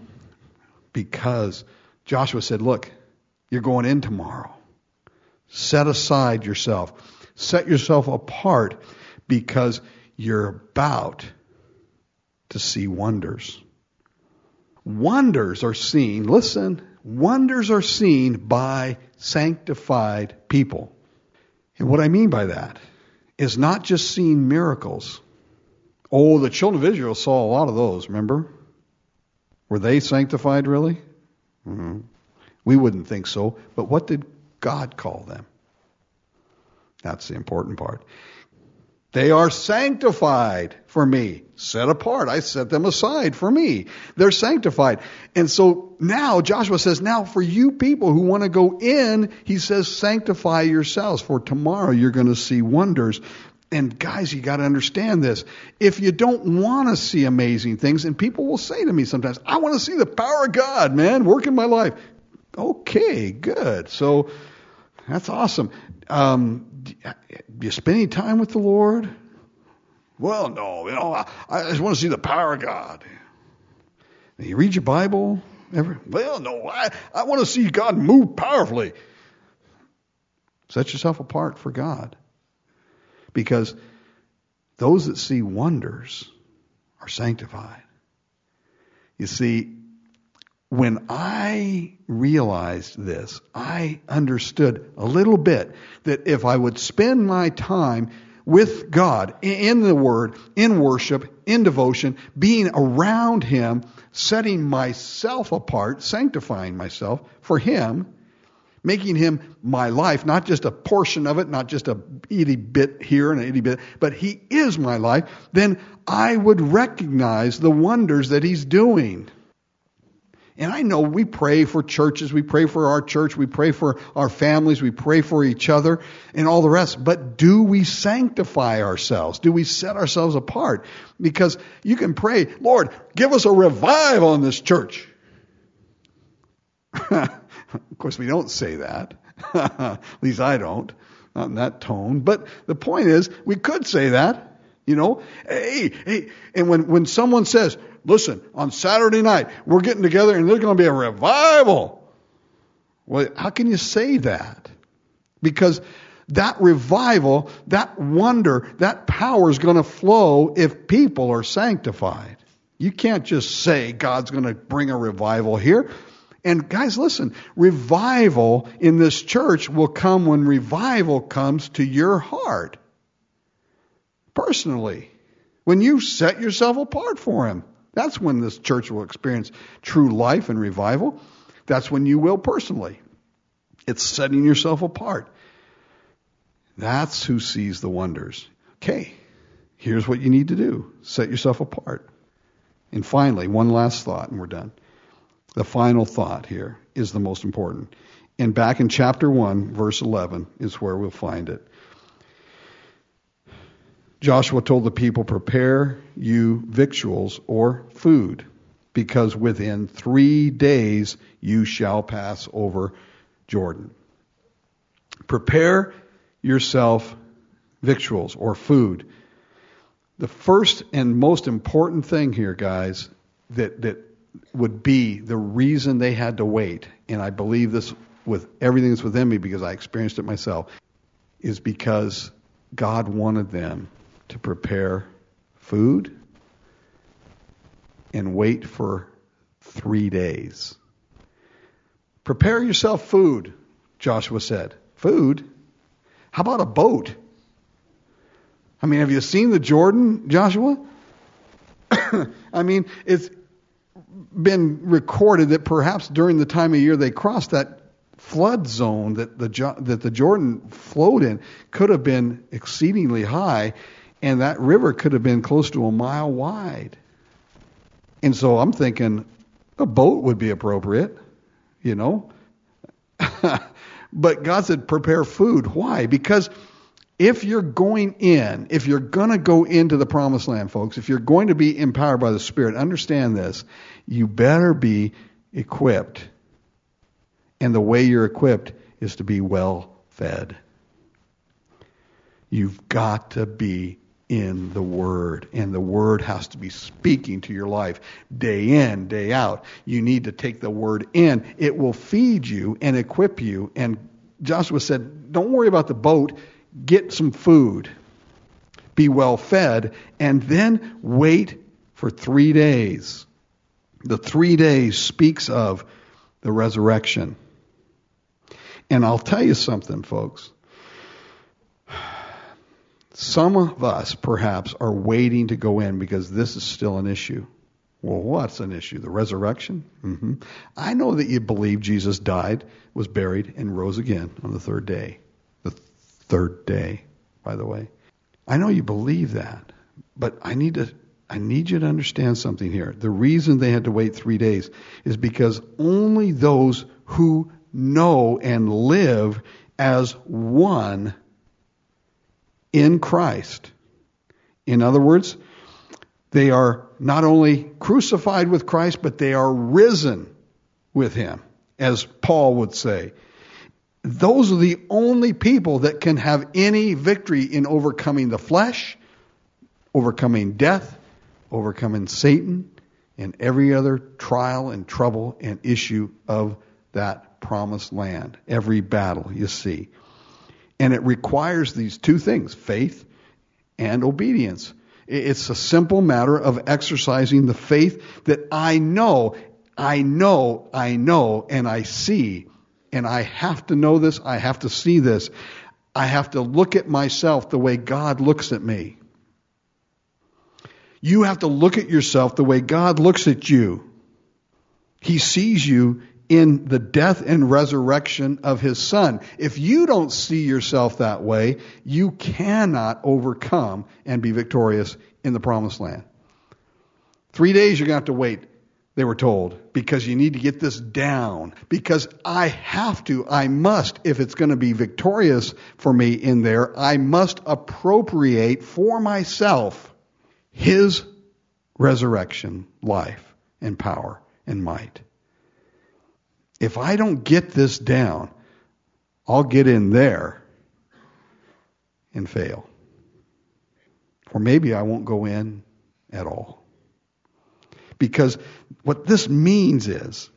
Speaker 1: Because Joshua said, look, you're going in tomorrow. Set aside yourself. Set yourself apart because you're about to see wonders. Wonders are seen, listen, wonders are seen by sanctified people. And what I mean by that is not just seeing miracles. Oh, the children of Israel saw a lot of those, remember? Were they sanctified, really? Mm-hmm. We wouldn't think so. But what did God call them? That's the important part. They are sanctified for me. Set apart. I set them aside for me. They're sanctified. And so now Joshua says, now for you people who want to go in, he says, sanctify yourselves, for tomorrow you're going to see wonders. And guys, you got to understand this. If you don't want to see amazing things, and people will say to me sometimes, I want to see the power of God, man, work in my life. Okay, good. So that's awesome. Um, do you spend any time with the Lord? Well, no. You know, I, I just want to see the power of God. You read your Bible? Ever? Well, no. I, I want to see God move powerfully. Set yourself apart for God. Because those that see wonders are sanctified. You see, when I realized this, I understood a little bit that if I would spend my time with God, in the Word, in worship, in devotion, being around Him, setting myself apart, sanctifying myself for Him, making Him my life, not just a portion of it, not just a itty bit here and an itty bit, but He is my life, then I would recognize the wonders that He's doing. And I know we pray for churches, we pray for our church, we pray for our families, we pray for each other and all the rest. But do we sanctify ourselves? Do we set ourselves apart? Because you can pray, Lord, give us a revival in this church. Of course, we don't say that. At least I don't. Not in that tone. But the point is, we could say that. You know, hey, hey, and when, when someone says, listen, on Saturday night, we're getting together and there's going to be a revival. Well, how can you say that? Because that revival, that wonder, that power is going to flow if people are sanctified. You can't just say God's going to bring a revival here. And guys, listen, revival in this church will come when revival comes to your heart. Personally, when you set yourself apart for Him, that's when this church will experience true life and revival. That's when you will personally. It's setting yourself apart. That's who sees the wonders. Okay, here's what you need to do. Set yourself apart. And finally, one last thought, and we're done. The final thought here is the most important. And back in chapter one, verse eleven, is where we'll find it. Joshua told the people, prepare you victuals or food, because within three days you shall pass over Jordan. Prepare yourself victuals or food. The first and most important thing here, guys, that, that would be the reason they had to wait, and I believe this with everything that's within me because I experienced it myself, is because God wanted them to prepare food and wait for three days. Prepare yourself food, Joshua said. Food? How about a boat? I mean, have you seen the Jordan, Joshua? I mean, it's been recorded that perhaps during the time of year they crossed that flood zone that the that the Jordan flowed in could have been exceedingly high, and that river could have been close to a mile wide. And so I'm thinking a boat would be appropriate, you know. But God said prepare food. Why? Because if you're going in, if you're going to go into the promised land, folks, if you're going to be empowered by the Spirit, understand this, you better be equipped. And the way you're equipped is to be well fed. You've got to be in the Word, and the Word has to be speaking to your life day in, day out. You need to take the Word in. It will feed you and equip you. And Joshua said, don't worry about the boat. Get some food. Be well fed, and then wait for three days. The three days speaks of the resurrection. And I'll tell you something, folks. Some of us, perhaps, are waiting to go in because this is still an issue. Well, what's an issue? The resurrection? Mm-hmm. I know that you believe Jesus died, was buried, and rose again on the third day. The third day, by the way. I know you believe that, but I need to. I need you to understand something here. The reason they had to wait three days is because only those who know and live as one in Christ. In other words, they are not only crucified with Christ, but they are risen with Him. as Paul would say. Those are the only people that can have any victory in overcoming the flesh, overcoming death, overcoming Satan, and every other trial and trouble and issue of that promised land. Every battle, you see. And it requires these two things, faith and obedience. It's a simple matter of exercising the faith that I know, I know, I know, and I see. And I have to know this. I have to see this. I have to look at myself the way God looks at me. You have to look at yourself the way God looks at you. He sees you in the death and resurrection of His Son. If you don't see yourself that way, you cannot overcome and be victorious in the promised land. Three days you're going to have to wait, they were told, because you need to get this down. Because I have to, I must, if it's going to be victorious for me in there, I must appropriate for myself His resurrection, life, and power, and might. If I don't get this down, I'll get in there and fail. Or maybe I won't go in at all. Because what this means is,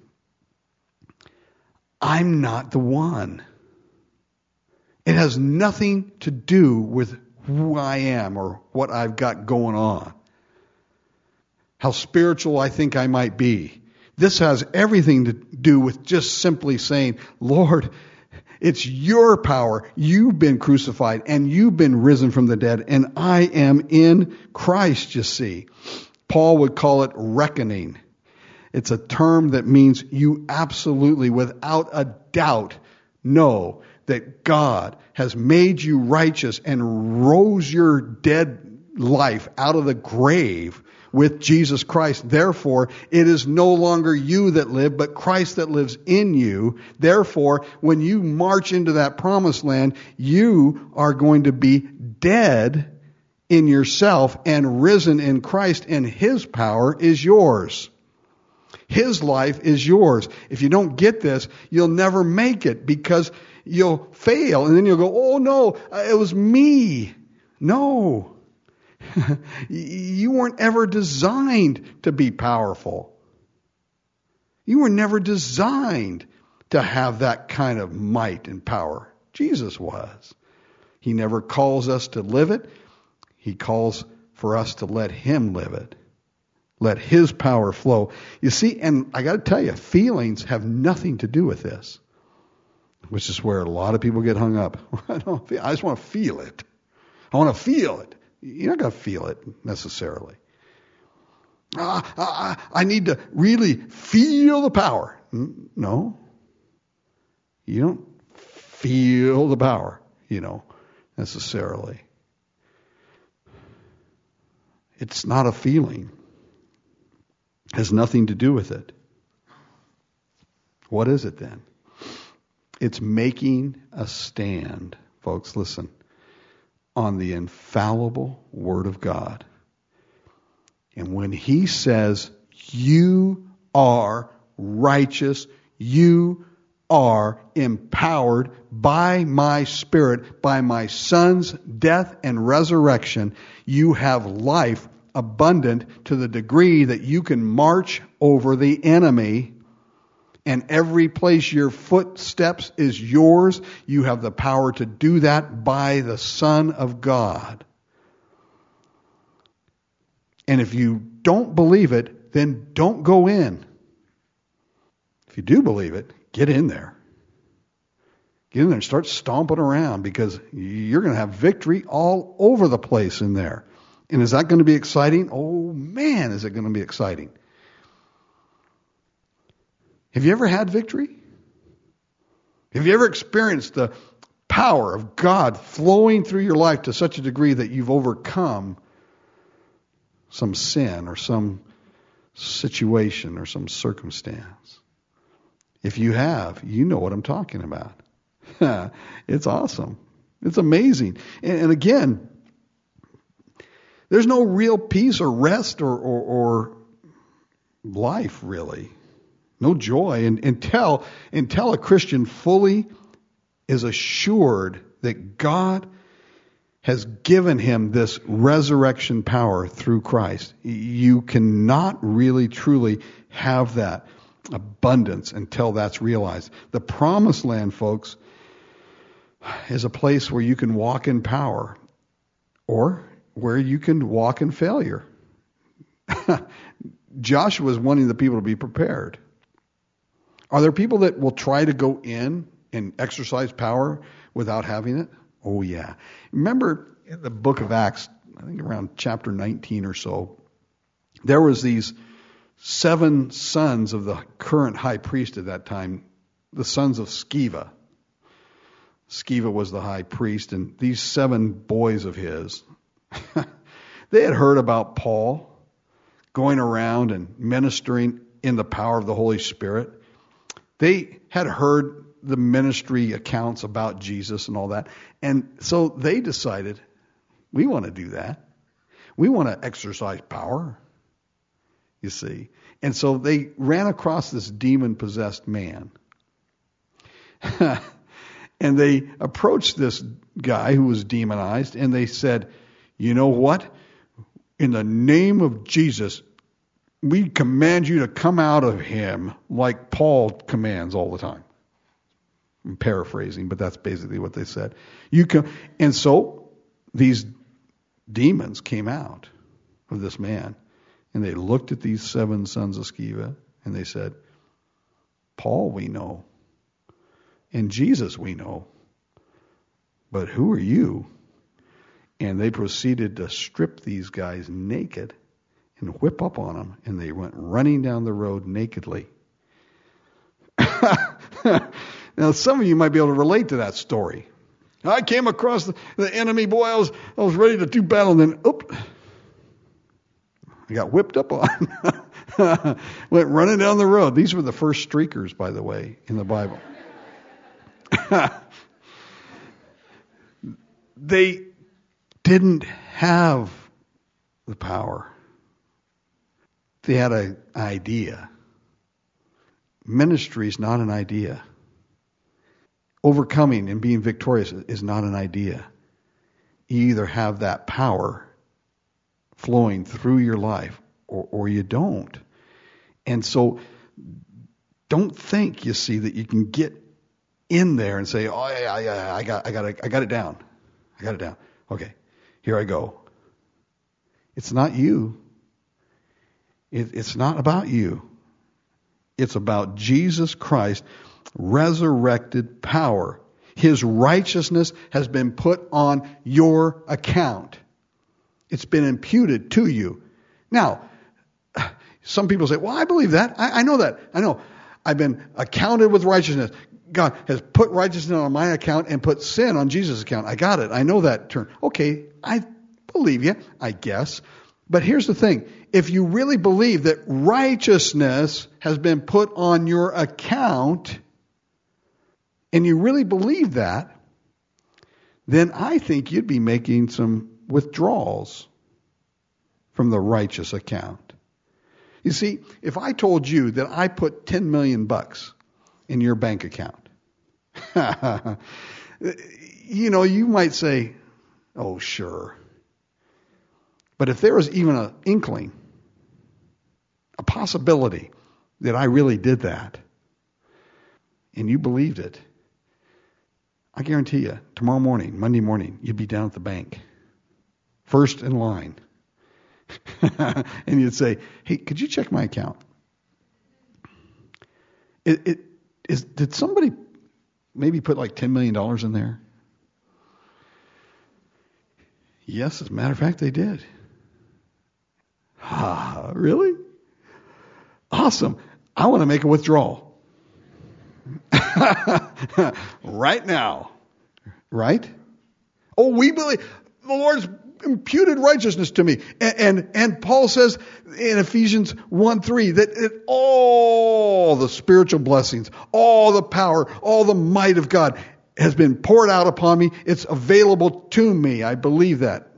Speaker 1: I'm not the one. It has nothing to do with who I am or what I've got going on. How spiritual I think I might be. This has everything to do with just simply saying, Lord, it's your power. You've been crucified and you've been risen from the dead, and I am in Christ, you see. Paul would call it reckoning. It's a term that means you absolutely, without a doubt, know that God has made you righteous and rose your dead life out of the grave with Jesus Christ. Therefore, it is no longer you that live, but Christ that lives in you. Therefore, when you march into that promised land, you are going to be dead in yourself and risen in Christ, and His power is yours. His life is yours. If you don't get this, you'll never make it, because you'll fail, and then you'll go, oh no, it was me. No. You weren't ever designed to be powerful. You were never designed to have that kind of might and power. Jesus was. He never calls us to live it. He calls for us to let Him live it. Let His power flow. You see, and I got to tell you, feelings have nothing to do with this, which is where a lot of people get hung up. I don't feel, I just want to feel it. I want to feel it. You're not going to feel it necessarily. Ah, I, I need to really feel the power. No. You don't feel the power, you know, necessarily. It's not a feeling. It has nothing to do with it. What is it then? It's making a stand, folks, listen, on the infallible Word of God. And when He says, you are righteous, you are empowered by my Spirit, by my Son's death and resurrection, you have life abundant to the degree that you can march over the enemy, and every place your foot steps is yours. You have the power to do that by the Son of God. And if you don't believe it, then don't go in. If you do believe it, get in there. Get in there and start stomping around, because you're going to have victory all over the place in there. And is that going to be exciting? Oh man, is it going to be exciting. Have you ever had victory? Have you ever experienced the power of God flowing through your life to such a degree that you've overcome some sin or some situation or some circumstance? If you have, you know what I'm talking about. It's awesome. It's amazing. And, and again, there's no real peace or rest or, or, or life, really. No joy. And until, until a Christian fully is assured that God has given him this resurrection power through Christ, you cannot really truly have that abundance until that's realized. The promised land, folks, is a place where you can walk in power or where you can walk in failure. Joshua is wanting the people to be prepared. Are there people that will try to go in and exercise power without having it? Oh, yeah. Remember in the book of Acts, I think around chapter nineteen or so, there was these seven sons of the current high priest at that time, the sons of Sceva. Sceva was the high priest, and these seven boys of his, they had heard about Paul going around and ministering in the power of the Holy Spirit. They had heard the ministry accounts about Jesus and all that. And so they decided, we want to do that. We want to exercise power, you see. And so they ran across this demon-possessed man. And they approached this guy who was demonized, and they said, you know what? In the name of Jesus, we command you to come out of him like Paul commands all the time. I'm paraphrasing, but that's basically what they said. You can, and so these demons came out of this man, and they looked at these seven sons of Sceva, and they said, Paul we know, and Jesus we know, but who are you? And they proceeded to strip these guys naked and whip up on them, and they went running down the road nakedly. Now, some of you might be able to relate to that story. I came across the, the enemy, boy, I was, I was ready to do battle, and then, oop, I got whipped up on. Went running down the road. These were the first streakers, by the way, in the Bible. They didn't have the power. They had an idea. Ministry is not an idea. Overcoming and being victorious is not an idea. You either have that power flowing through your life or, or you don't. And so don't think, you see, that you can get in there and say, oh, yeah, yeah, I got, I got, I got it down. I got it down. Okay, here I go. It's not you. It, it's not about you. It's about Jesus Christ, resurrected power. His righteousness has been put on your account. It's been imputed to you. Now, some people say, well, I believe that. I, I know that. I know. I've been accounted with righteousness. God has put righteousness on my account and put sin on Jesus' account. I got it. I know that term. Okay, I believe you, I guess. But here's the thing. If you really believe that righteousness has been put on your account, and you really believe that, then I think you'd be making some withdrawals from the righteous account. You see, if I told you that I put ten million bucks in your bank account, you know, you might say, oh, sure. But if there was even an inkling, a possibility that I really did that, and you believed it, I guarantee you, tomorrow morning, Monday morning, you'd be down at the bank, first in line. And you'd say, hey, could you check my account? It, it is. Did somebody maybe put like ten million dollars in there? Yes, as a matter of fact, they did. Ah, really? Awesome. I want to make a withdrawal. Right now. Right? Oh, we believe the Lord's imputed righteousness to me. And, and, and Paul says in Ephesians one three that it, all the spiritual blessings, all the power, all the might of God has been poured out upon me. It's available to me. I believe that.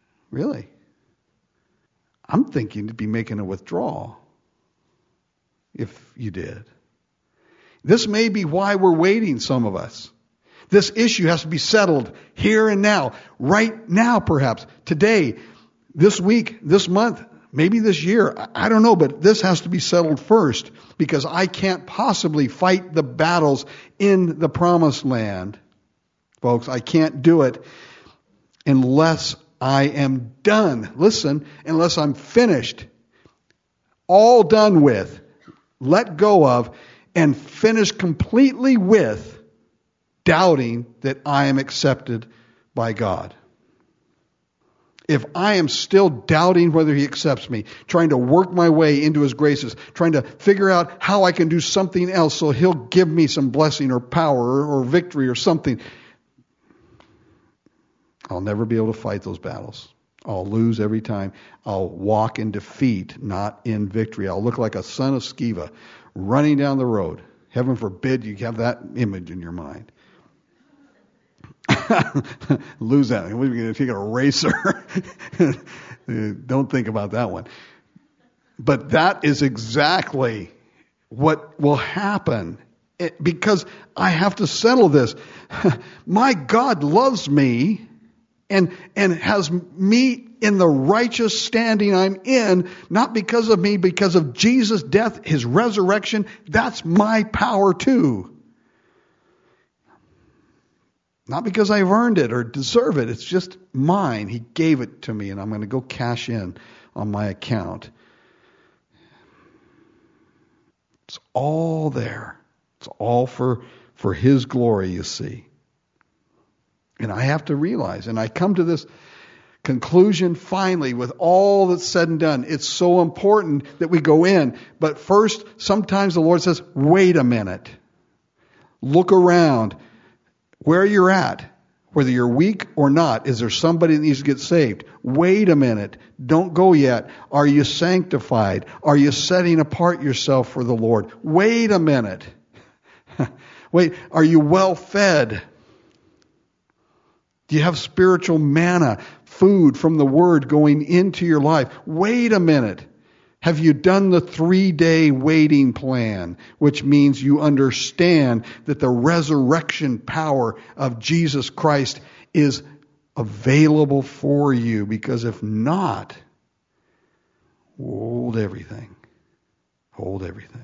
Speaker 1: Really? I'm thinking to be making a withdrawal. if you did. This may be why we're waiting, some of us. This issue has to be settled here and now, right now perhaps, today, this week, this month, maybe this year. I don't know, but this has to be settled first because I can't possibly fight the battles in the promised land. Folks, I can't do it unless I am done. Listen, unless I'm finished, all done with, let go of, and finished completely with doubting that I am accepted by God. If I am still doubting whether He accepts me, trying to work my way into His graces, trying to figure out how I can do something else so He'll give me some blessing or power or, or victory or something, I'll never be able to fight those battles. I'll lose every time. I'll walk in defeat, not in victory. I'll look like a son of Sceva running down the road. Heaven forbid you have that image in your mind. Lose that. We're going to take an eraser. Don't think about that one. But that is exactly what will happen. It, because I have to settle this. My God loves me and and has me in the righteous standing I'm in, not because of me, because of Jesus' death, His resurrection. That's my power too. Not because I've earned it or deserve it. It's just mine. He gave it to me, and I'm going to go cash in on my account. It's all there. It's all for, for His glory, you see. And I have to realize, and I come to this conclusion finally with all that's said and done. It's so important that we go in. But first, sometimes the Lord says, wait a minute. Look around. Where you're at, whether you're weak or not, is there somebody that needs to get saved? Wait a minute. Don't go yet. Are you sanctified? Are you setting apart yourself for the Lord? Wait a minute. Wait, are you well fed? Do you have spiritual manna, food from the Word going into your life? Wait a minute. Have you done the three-day waiting plan, which means you understand that the resurrection power of Jesus Christ is available for you? Because if not, hold everything. Hold everything.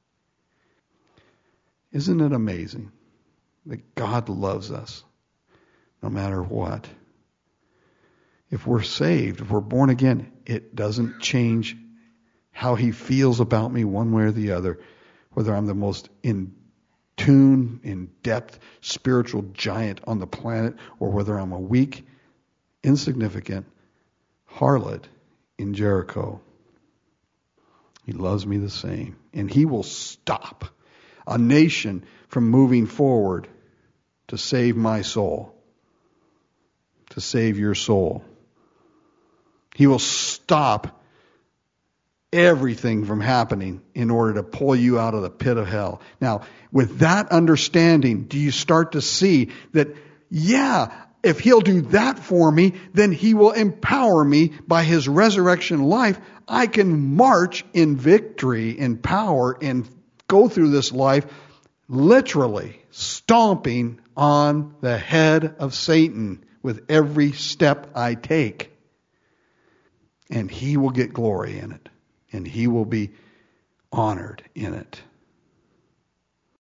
Speaker 1: Isn't it amazing that God loves us no matter what? If we're saved, if we're born again, it doesn't change how He feels about me one way or the other, whether I'm the most in tune, in depth, spiritual giant on the planet, or whether I'm a weak, insignificant harlot in Jericho. He loves me the same. And He will stop a nation from moving forward to save my soul, to save your soul. He will stop everything from happening in order to pull you out of the pit of hell. Now, with that understanding, do you start to see that, yeah, if He'll do that for me, then He will empower me by His resurrection life. I can march in victory, in power, and go through this life literally stomping on the head of Satan with every step I take. And He will get glory in it. And He will be honored in it.